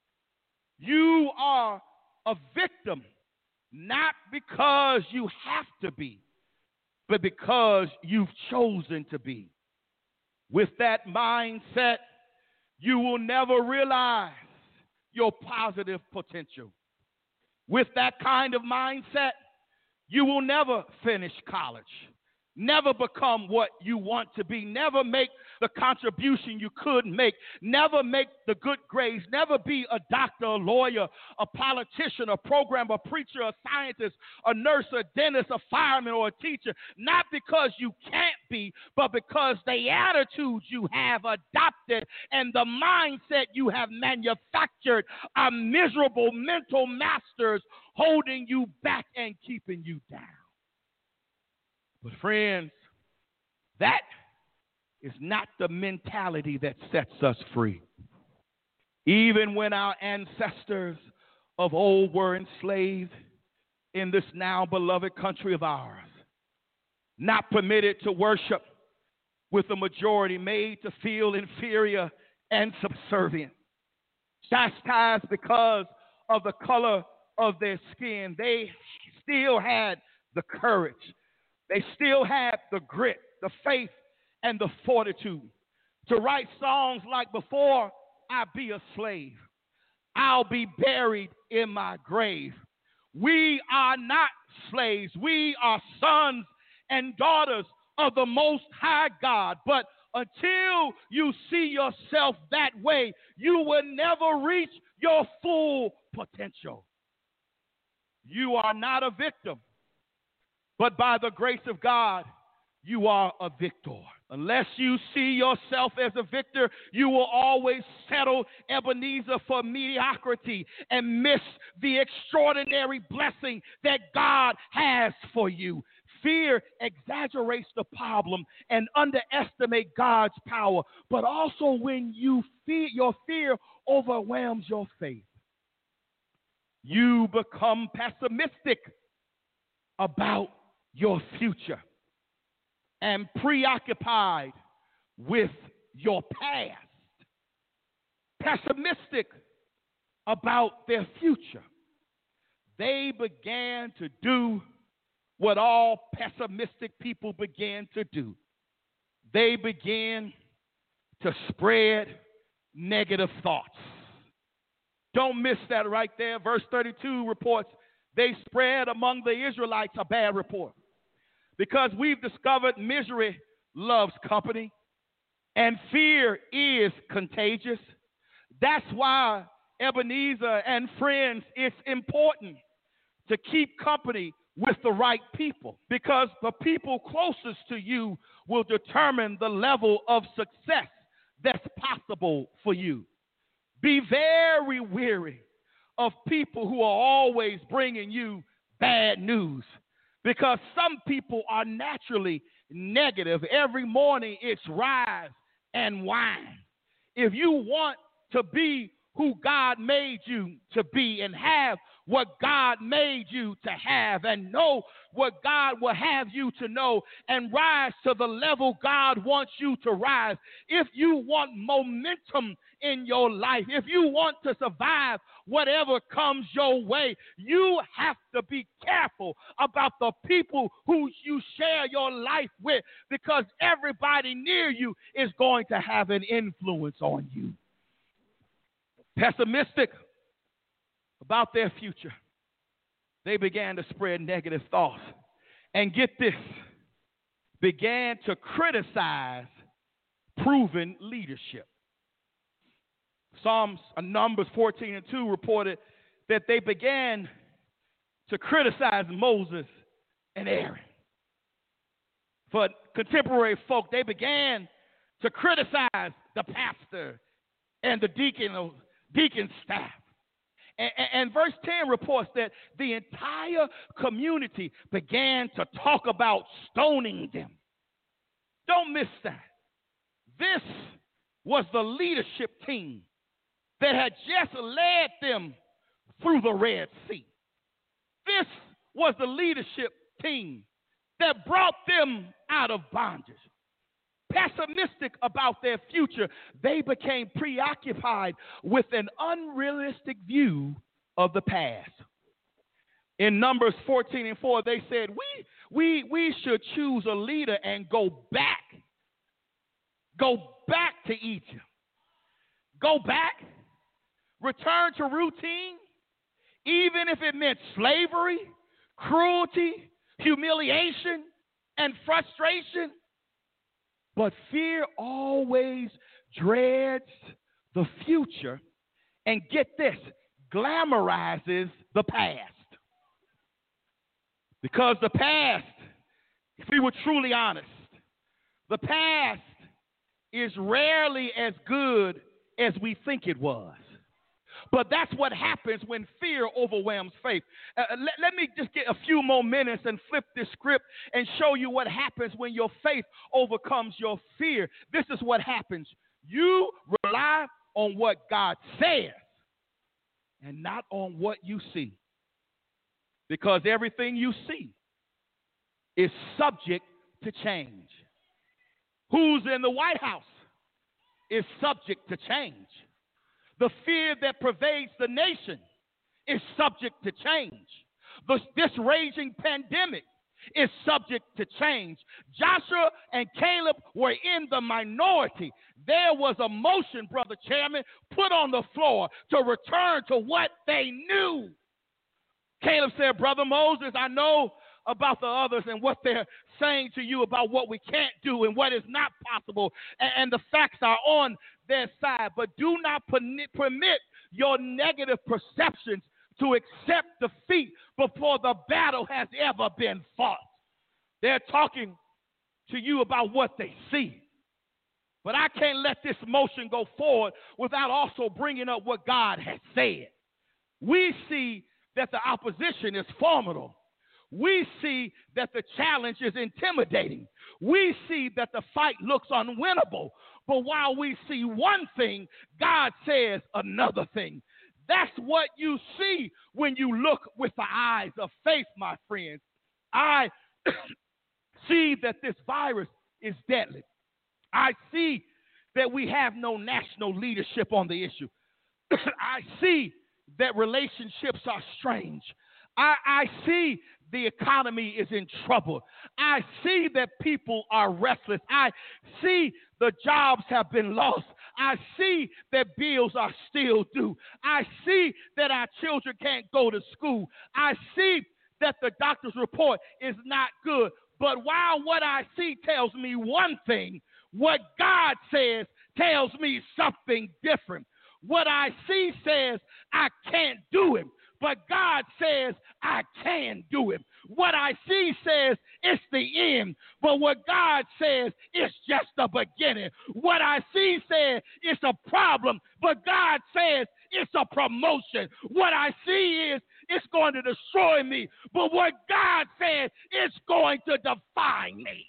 You are a victim, not because you have to be, but because you've chosen to be. With that mindset, you will never realize your positive potential. With that kind of mindset, you will never finish college, never become what you want to be, never make the contribution you could make, never make the good grades, never be a doctor, a lawyer, a politician, a programmer, a preacher, a scientist, a nurse, a dentist, a fireman, or a teacher, not because you can't be, but because the attitudes you have adopted and the mindset you have manufactured are miserable mental masters holding you back and keeping you down. But friends, that is not the mentality that sets us free. Even when our ancestors of old were enslaved in this now beloved country of ours, not permitted to worship with the majority, made to feel inferior and subservient, chastised because of the color of their skin, they still had the courage. They still had the grit, the faith, and the fortitude to write songs like, "Before I be a slave, I'll be buried in my grave." We are not slaves. We are sons and daughters of the Most High God. But until you see yourself that way, you will never reach your full potential. You are not a victim, but by the grace of God, you are a victor. Unless you see yourself as a victor, you will always settle, Ebenezer, for mediocrity and miss the extraordinary blessing that God has for you. Fear exaggerates the problem and underestimates God's power, but also when you fear, your fear overwhelms your faith, you become pessimistic about your future and preoccupied with your past, pessimistic about their future. They began to do what all pessimistic people began to do. They began to spread negative thoughts. Don't miss that right there. Verse thirty-two reports, they spread among the Israelites a bad report, because we've discovered misery loves company and fear is contagious. That's why, Ebenezer and friends, it's important to keep company with the right people, because the people closest to you will determine the level of success that's possible for you. Be very wary of people who are always bringing you bad news, because some people are naturally negative. Every morning it's rise and whine. If you want to be who God made you to be and have what God made you to have and know what God will have you to know and rise to the level God wants you to rise, if you want momentum in your life, if you want to survive whatever comes your way, you have to be careful about the people who you share your life with, because everybody near you is going to have an influence on you. Pessimistic about their future, they began to spread negative thoughts. And get this, began to criticize proven leadership. Psalms, uh, Numbers fourteen and two reported that they began to criticize Moses and Aaron. For contemporary folk, they began to criticize the pastor and the deacon, deacon staff. And, and verse ten reports that the entire community began to talk about stoning them. Don't miss that. This was the leadership team that had just led them through the Red Sea. This was the leadership team that brought them out of bondage. pessimistic about their future. They became preoccupied with an unrealistic view of the past. In Numbers fourteen and four, they said, we, we, we should choose a leader and go back. Go back to Egypt. Go back. Return to routine, even if it meant slavery, cruelty, humiliation, and frustration. But fear always dreads the future and, get this, glamorizes the past. Because the past, if we were truly honest, the past is rarely as good as we think it was. But that's what happens when fear overwhelms faith. Uh, let, let me just get a few more minutes and flip this script and show you what happens when your faith overcomes your fear. This is what happens. You rely on what God says and not on what you see. Because everything you see is subject to change. Who's in the White House is subject to change. The fear that pervades the nation is subject to change. The, this raging pandemic is subject to change. Joshua and Caleb were in the minority. There was a motion, Brother Chairman, put on the floor to return to what they knew. Caleb said, Brother Moses, I know about the others and what they're saying to you about what we can't do and what is not possible, and, and the facts are on their side, but do not permit, permit your negative perceptions to accept defeat before the battle has ever been fought. They're talking to you about what they see, but I can't let this motion go forward without also bringing up what God has said. We see that the opposition is formidable. We see that the challenge is intimidating. We see that the fight looks unwinnable. But while we see one thing, God says another thing. That's what you see when you look with the eyes of faith, my friends. I see that this virus is deadly. I see that we have no national leadership on the issue. I see that relationships are strange. I, I see the economy is in trouble. I see that people are restless. I see the jobs have been lost. I see that bills are still due. I see that our children can't go to school. I see that the doctor's report is not good. But while what I see tells me one thing, what God says tells me something different. What I see says I can't do it, but God says I can do it. What I see says it's the end, but what God says it's just the beginning. What I see says it's a problem, but God says it's a promotion. What I see is it's going to destroy me, but what God says it's going to define me.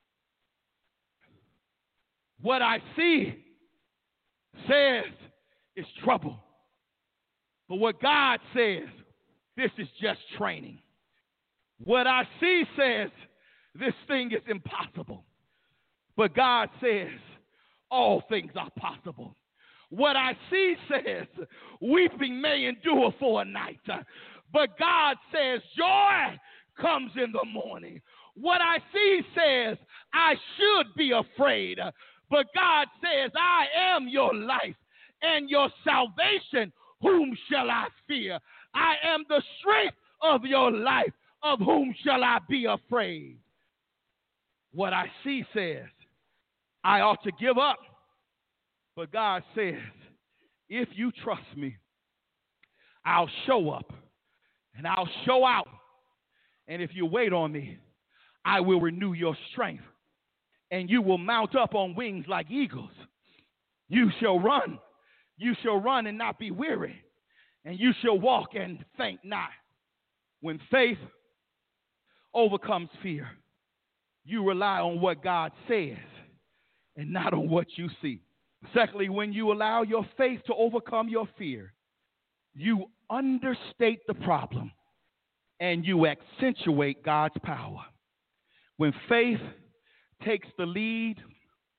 What I see says it's trouble. But what God says, this is just training. What I see says, this thing is impossible. But God says, all things are possible. What I see says, weeping may endure for a night. But God says, joy comes in the morning. What I see says, I should be afraid. But God says, I am your life and your salvation. Whom shall I fear? I am the strength of your life. Of whom shall I be afraid? What I see says, I ought to give up. But God says, if you trust me, I'll show up and I'll show out. And if you wait on me, I will renew your strength. And you will mount up on wings like eagles. You shall run. You shall run and not be weary. And you shall walk and faint not. When faith overcomes fear, you rely on what God says and not on what you see. Secondly, when you allow your faith to overcome your fear, you understate the problem and you accentuate God's power. When faith takes the lead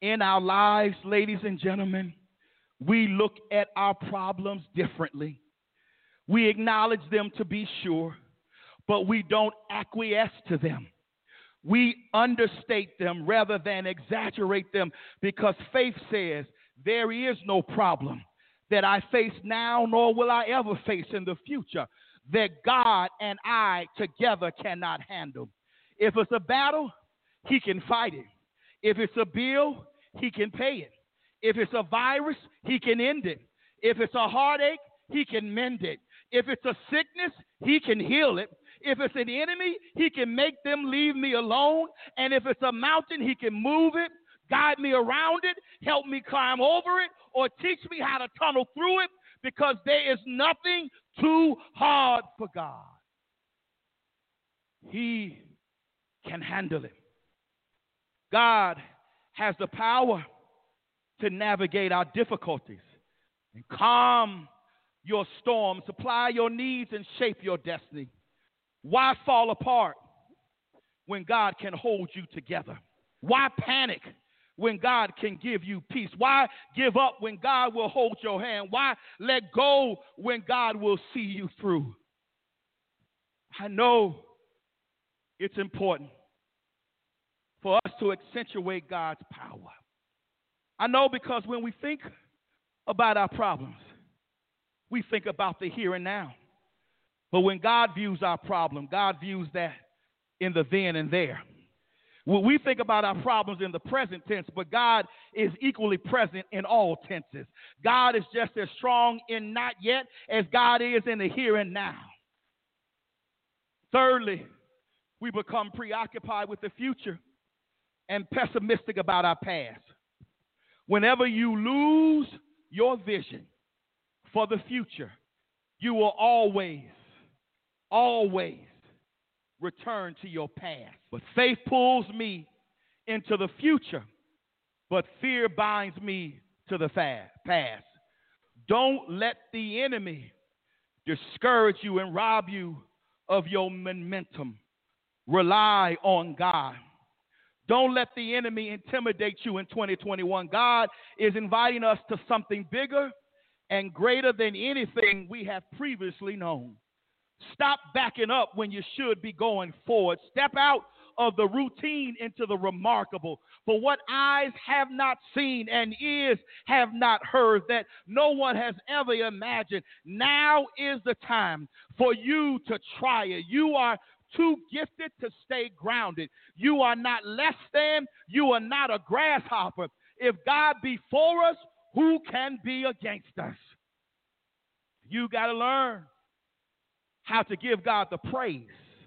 in our lives, ladies and gentlemen, we look at our problems differently. We acknowledge them to be sure, but we don't acquiesce to them. We understate them rather than exaggerate them, because faith says there is no problem that I face now, nor will I ever face in the future, that God and I together cannot handle. If it's a battle, he can fight it. If it's a bill, he can pay it. If it's a virus, he can end it. If it's a heartache, he can mend it. If it's a sickness, he can heal it. If it's an enemy, he can make them leave me alone. And if it's a mountain, he can move it, guide me around it, help me climb over it, or teach me how to tunnel through it, because there is nothing too hard for God. He can handle it. God has the power to navigate our difficulties and calm your storm, supply your needs, and shape your destiny. Why fall apart when God can hold you together? Why panic when God can give you peace? Why give up when God will hold your hand? Why let go when God will see you through? I know it's important for us to accentuate God's power. I know, because when we think about our problems, we think about the here and now. But when God views our problem, God views that in the then and there. Well, we think about our problems in the present tense, but God is equally present in all tenses. God is just as strong in not yet as God is in the here and now. Thirdly, we become preoccupied with the future and pessimistic about our past. Whenever you lose your vision for the future, you will always, always return to your past. But faith pulls me into the future, but fear binds me to the past. Don't let the enemy discourage you and rob you of your momentum. Rely on God. Don't let the enemy intimidate you in twenty twenty-one. God is inviting us to something bigger and greater than anything we have previously known. Stop backing up when you should be going forward. Step out of the routine into the remarkable. For what eyes have not seen and ears have not heard, that no one has ever imagined, now is the time for you to try it. You are too gifted to stay grounded. You are not less than. You are not a grasshopper. If God be for us, who can be against us? You got to learn how to give God the praise.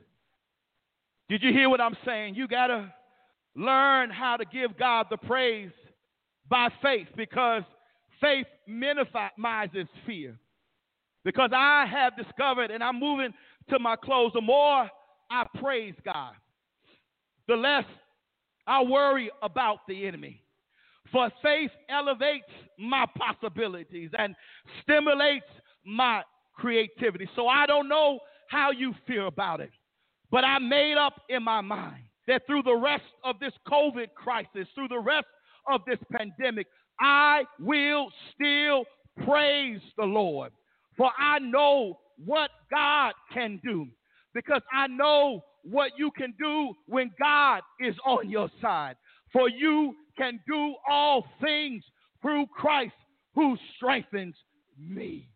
Did you hear what I'm saying? You got to learn how to give God the praise by faith, because faith minimizes fear. Because I have discovered, and I'm moving to my close, the more I praise God, the less I worry about the enemy. For faith elevates my possibilities and stimulates my creativity. So I don't know how you feel about it, but I made up in my mind that through the rest of this COVID crisis, through the rest of this pandemic, I will still praise the Lord. For I know what God can do, because I know what you can do when God is on your side. For you can do all things through Christ who strengthens me.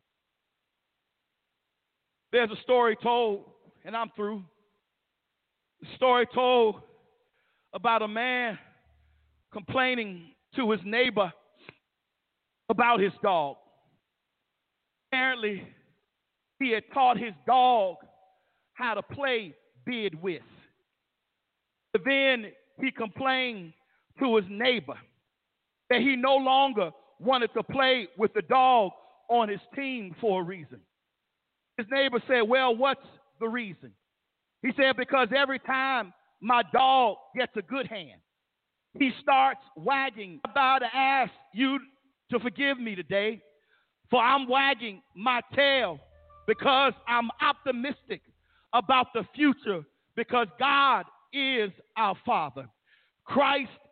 There's a story told, and I'm through. A story told about a man complaining to his neighbor about his dog. Apparently, he had taught his dog how to play bid whist. But then he complained to his neighbor that he no longer wanted to play with the dog on his team for a reason. His neighbor said, well, what's the reason? He said, because every time my dog gets a good hand, he starts wagging. I'm about to ask you to forgive me today, for I'm wagging my tail because I'm optimistic about the future, because God is our Father. Christ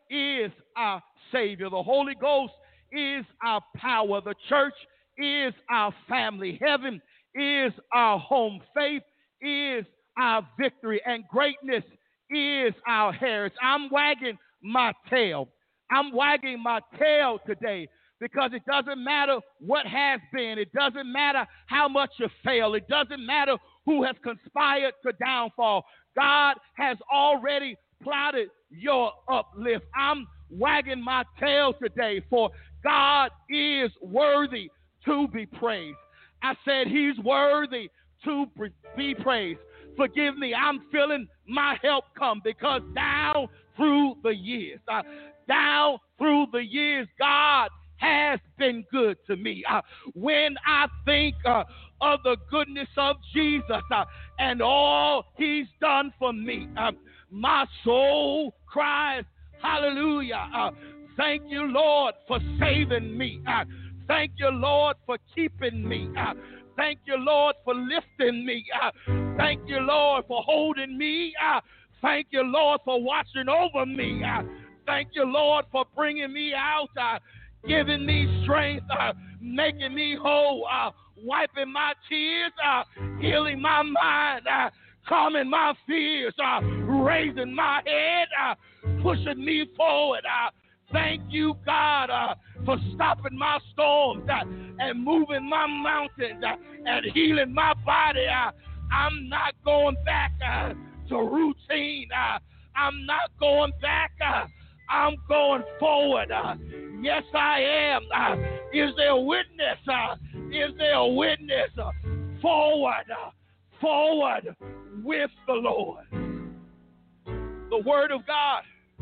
is our Savior. The Holy Ghost is our power. The church is our family. Heaven is our home. Faith is our victory. And greatness is our heritage. I'm wagging my tail. I'm wagging my tail today because it doesn't matter what has been. It doesn't matter how much you fail. It doesn't matter who has conspired to downfall. God has already plotted your uplift. I'm wagging my tail today, for God is worthy to be praised. I said he's worthy to be praised. Forgive me, I'm feeling my help come because down through the years, uh, down through the years, God has been good to me. Uh, when I think uh, of the goodness of Jesus uh, and all he's done for me, uh, my soul cries, hallelujah. Uh, thank you, Lord, for saving me. Uh, thank you, Lord, for keeping me. Uh, thank you, Lord, for lifting me. Uh, thank you, Lord, for holding me. Uh, thank you, Lord, for watching over me. Uh, thank you, Lord, for bringing me out, uh, giving me strength, uh, making me whole, uh, wiping my tears, uh, healing my mind, uh, calming my fears, uh, raising my head, uh, pushing me forward. Uh, thank you, God, uh, for stopping my storms uh, and moving my mountains uh, and healing my body. Uh, I'm not going back uh, to routine. Uh, I'm not going back. Uh, I'm going forward. Uh, yes, I am. Uh, is there a witness? Uh, is there a witness? Uh, forward. Uh, forward with the Lord. The word of God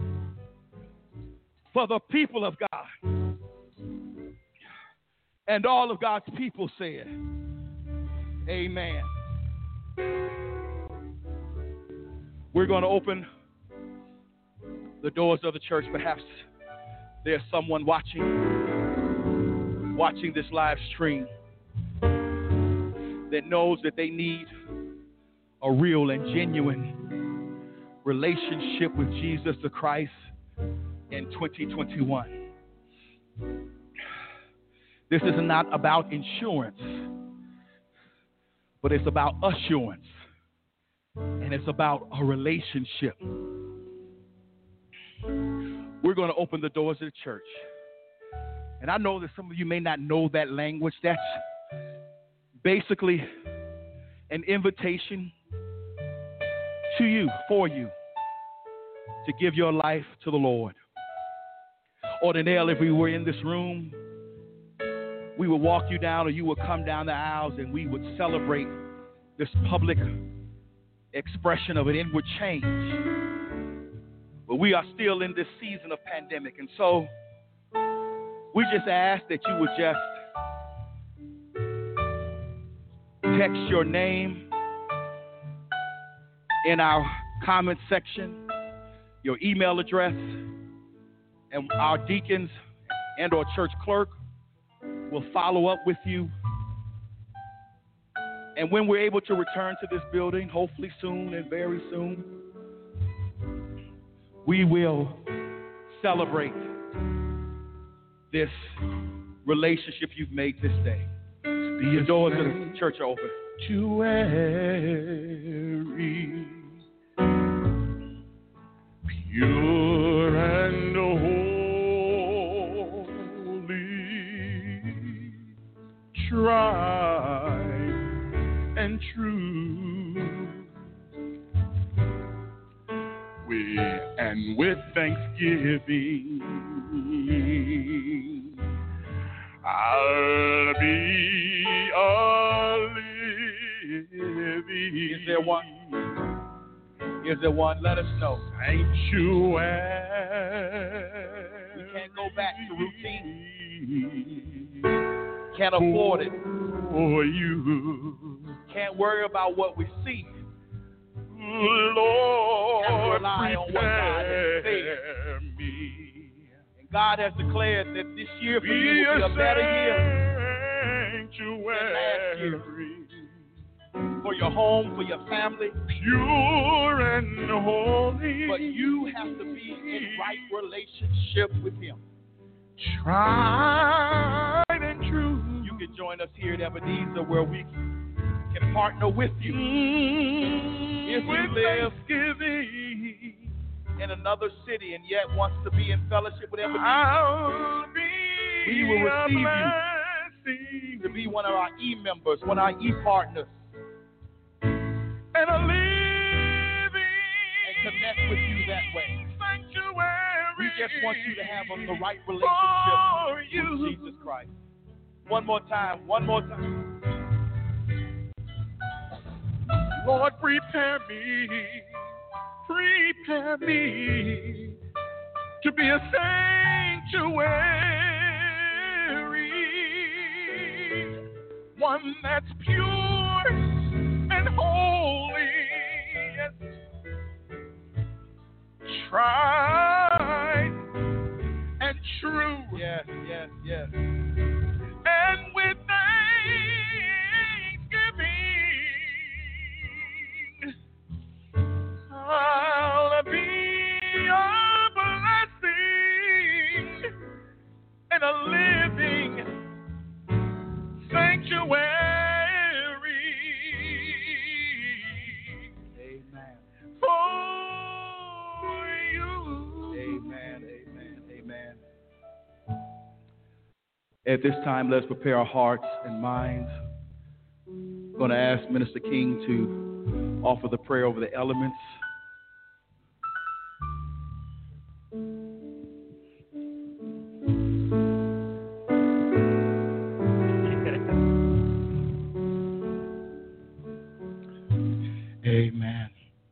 for the people of God. And all of God's people said, amen. We're going to open the doors of the church. Perhaps there's someone watching, watching this live stream that knows that they need a real and genuine relationship with Jesus the Christ in twenty twenty-one. This is not about insurance, but it's about assurance, and it's about a relationship. We're going to open the doors of the church. And I know that some of you may not know that language. That's basically an invitation to you, for you, to give your life to the Lord. Ordinarily, if we were in this room, we would walk you down, or you would come down the aisles, and we would celebrate this public expression of an inward change. But we are still in this season of pandemic, and so we just ask that you would just text your name in our comment section, your email address, and our deacons and or church clerk will follow up with you. And when we're able to return to this building, hopefully soon and very soon, we will celebrate this relationship you've made this day. The doors of the church are open. To every pure and holy, tried and true, we and with thanksgiving I'll be a living. Is there one? Is there one? Let us know. Sanctuary. We can't go back to routine. Can't afford it. For you. Can't worry about what we see. Lord, can't rely on what God has said. me. And God has declared that this year for Be you will be a better year sanctuary. than last year. for your home, for your family. Pure and holy. But you have to be in right relationship with Him. Tried and true. You can join us here at Ebenezer where we can partner with you. Mm, if you live in another city and yet wants to be in fellowship with Ebenezer, I'll be we will receive you blessing. to be one of our e-members, one of our e-partners, And a living and connect with you that way. sanctuary. We just want you to have a, the right for relationship you. with Jesus Christ. One more time, one more time. Lord, prepare me, prepare me to be a sanctuary, one that's pure and holy, yes, tried and true, Yes, yes, yes. and with thanksgiving, I'll be a blessing and a living sanctuary. Amen. For you. Amen, amen, amen. At this time, let's prepare our hearts and minds. I'm going to ask Minister King to offer the prayer over the elements. Amen.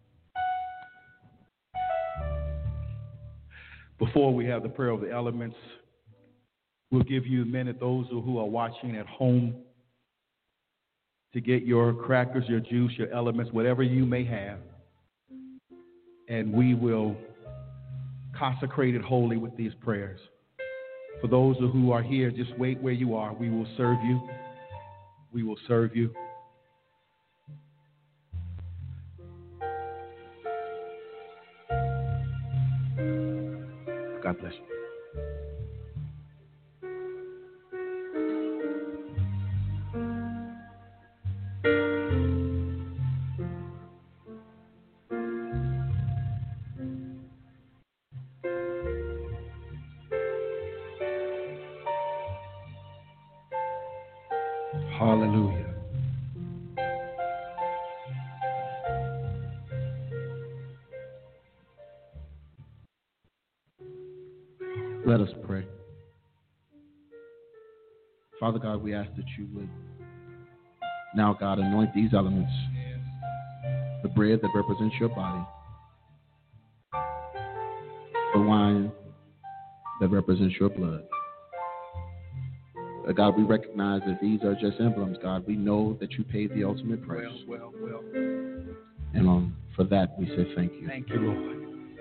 Before we have the prayer of the elements, we'll give you a minute, those who are watching at home, to get your crackers, your juice, your elements, whatever you may have, and we will consecrate it wholly with these prayers. For those who are here, just wait where you are. We will serve you. We will serve you. God bless you. Hallelujah. Let us pray. Father God, we ask that you would now, God, anoint these elements, the bread that represents your body, the wine that represents your blood. Uh, God, we recognize that these are just emblems, God. We know that you paid the ultimate price. Well, well, well. And um, for that, we say thank you. Thank you, Lord.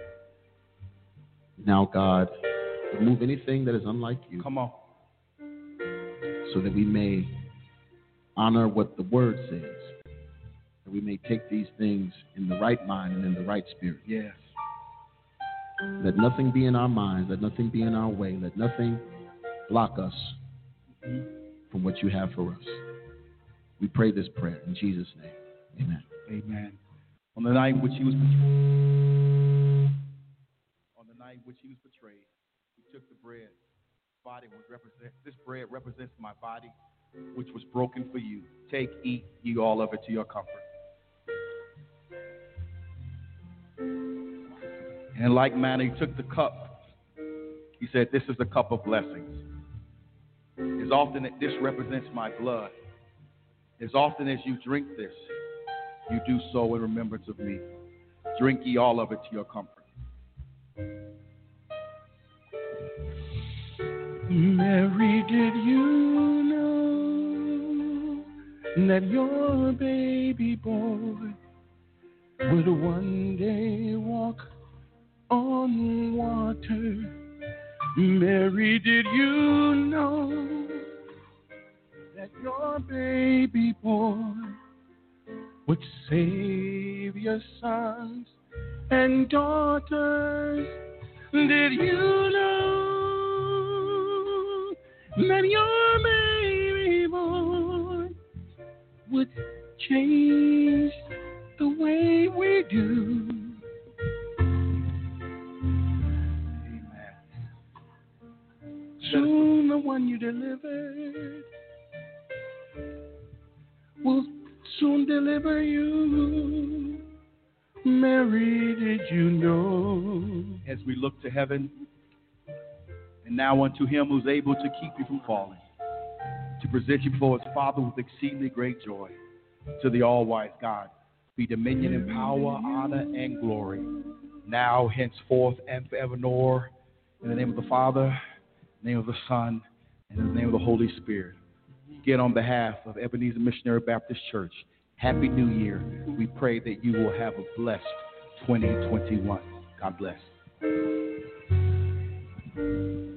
Now, God, remove anything that is unlike you. Come on. So that we may honor what the word says. That we may take these things in the right mind and in the right spirit. Yes. Let nothing be in our minds. Let nothing be in our way. Let nothing block us from what you have for us. We pray this prayer in Jesus' name. Amen. Amen. On the night in which he was betrayed, on the night in which he was betrayed, he took the bread. Body was represent. This bread represents my body, which was broken for you. Take, eat, ye all of it to your comfort. And in like manner, he took the cup. He said, "This is the cup of blessings. As often as this represents my blood, as often as you drink this, you do so in remembrance of me. Drink ye all of it to your comfort." Mary, did you know that your baby boy would one day walk on water? Mary, did you know that your baby boy would save your sons and daughters. Did you know that your baby boy would change the way we do? Amen. Soon the one you delivered will soon deliver you. Mary, did you know? As we look to heaven, and now unto him who's able to keep you from falling, to present you before his Father with exceedingly great joy, to the all-wise God, be dominion and power, honor and glory, now, henceforth, and forevermore, in the name of the Father, in the name of the Son, and in the name of the Holy Spirit. Again, on behalf of Ebenezer Missionary Baptist Church, Happy New Year. We pray that you will have a blessed twenty twenty-one. God bless.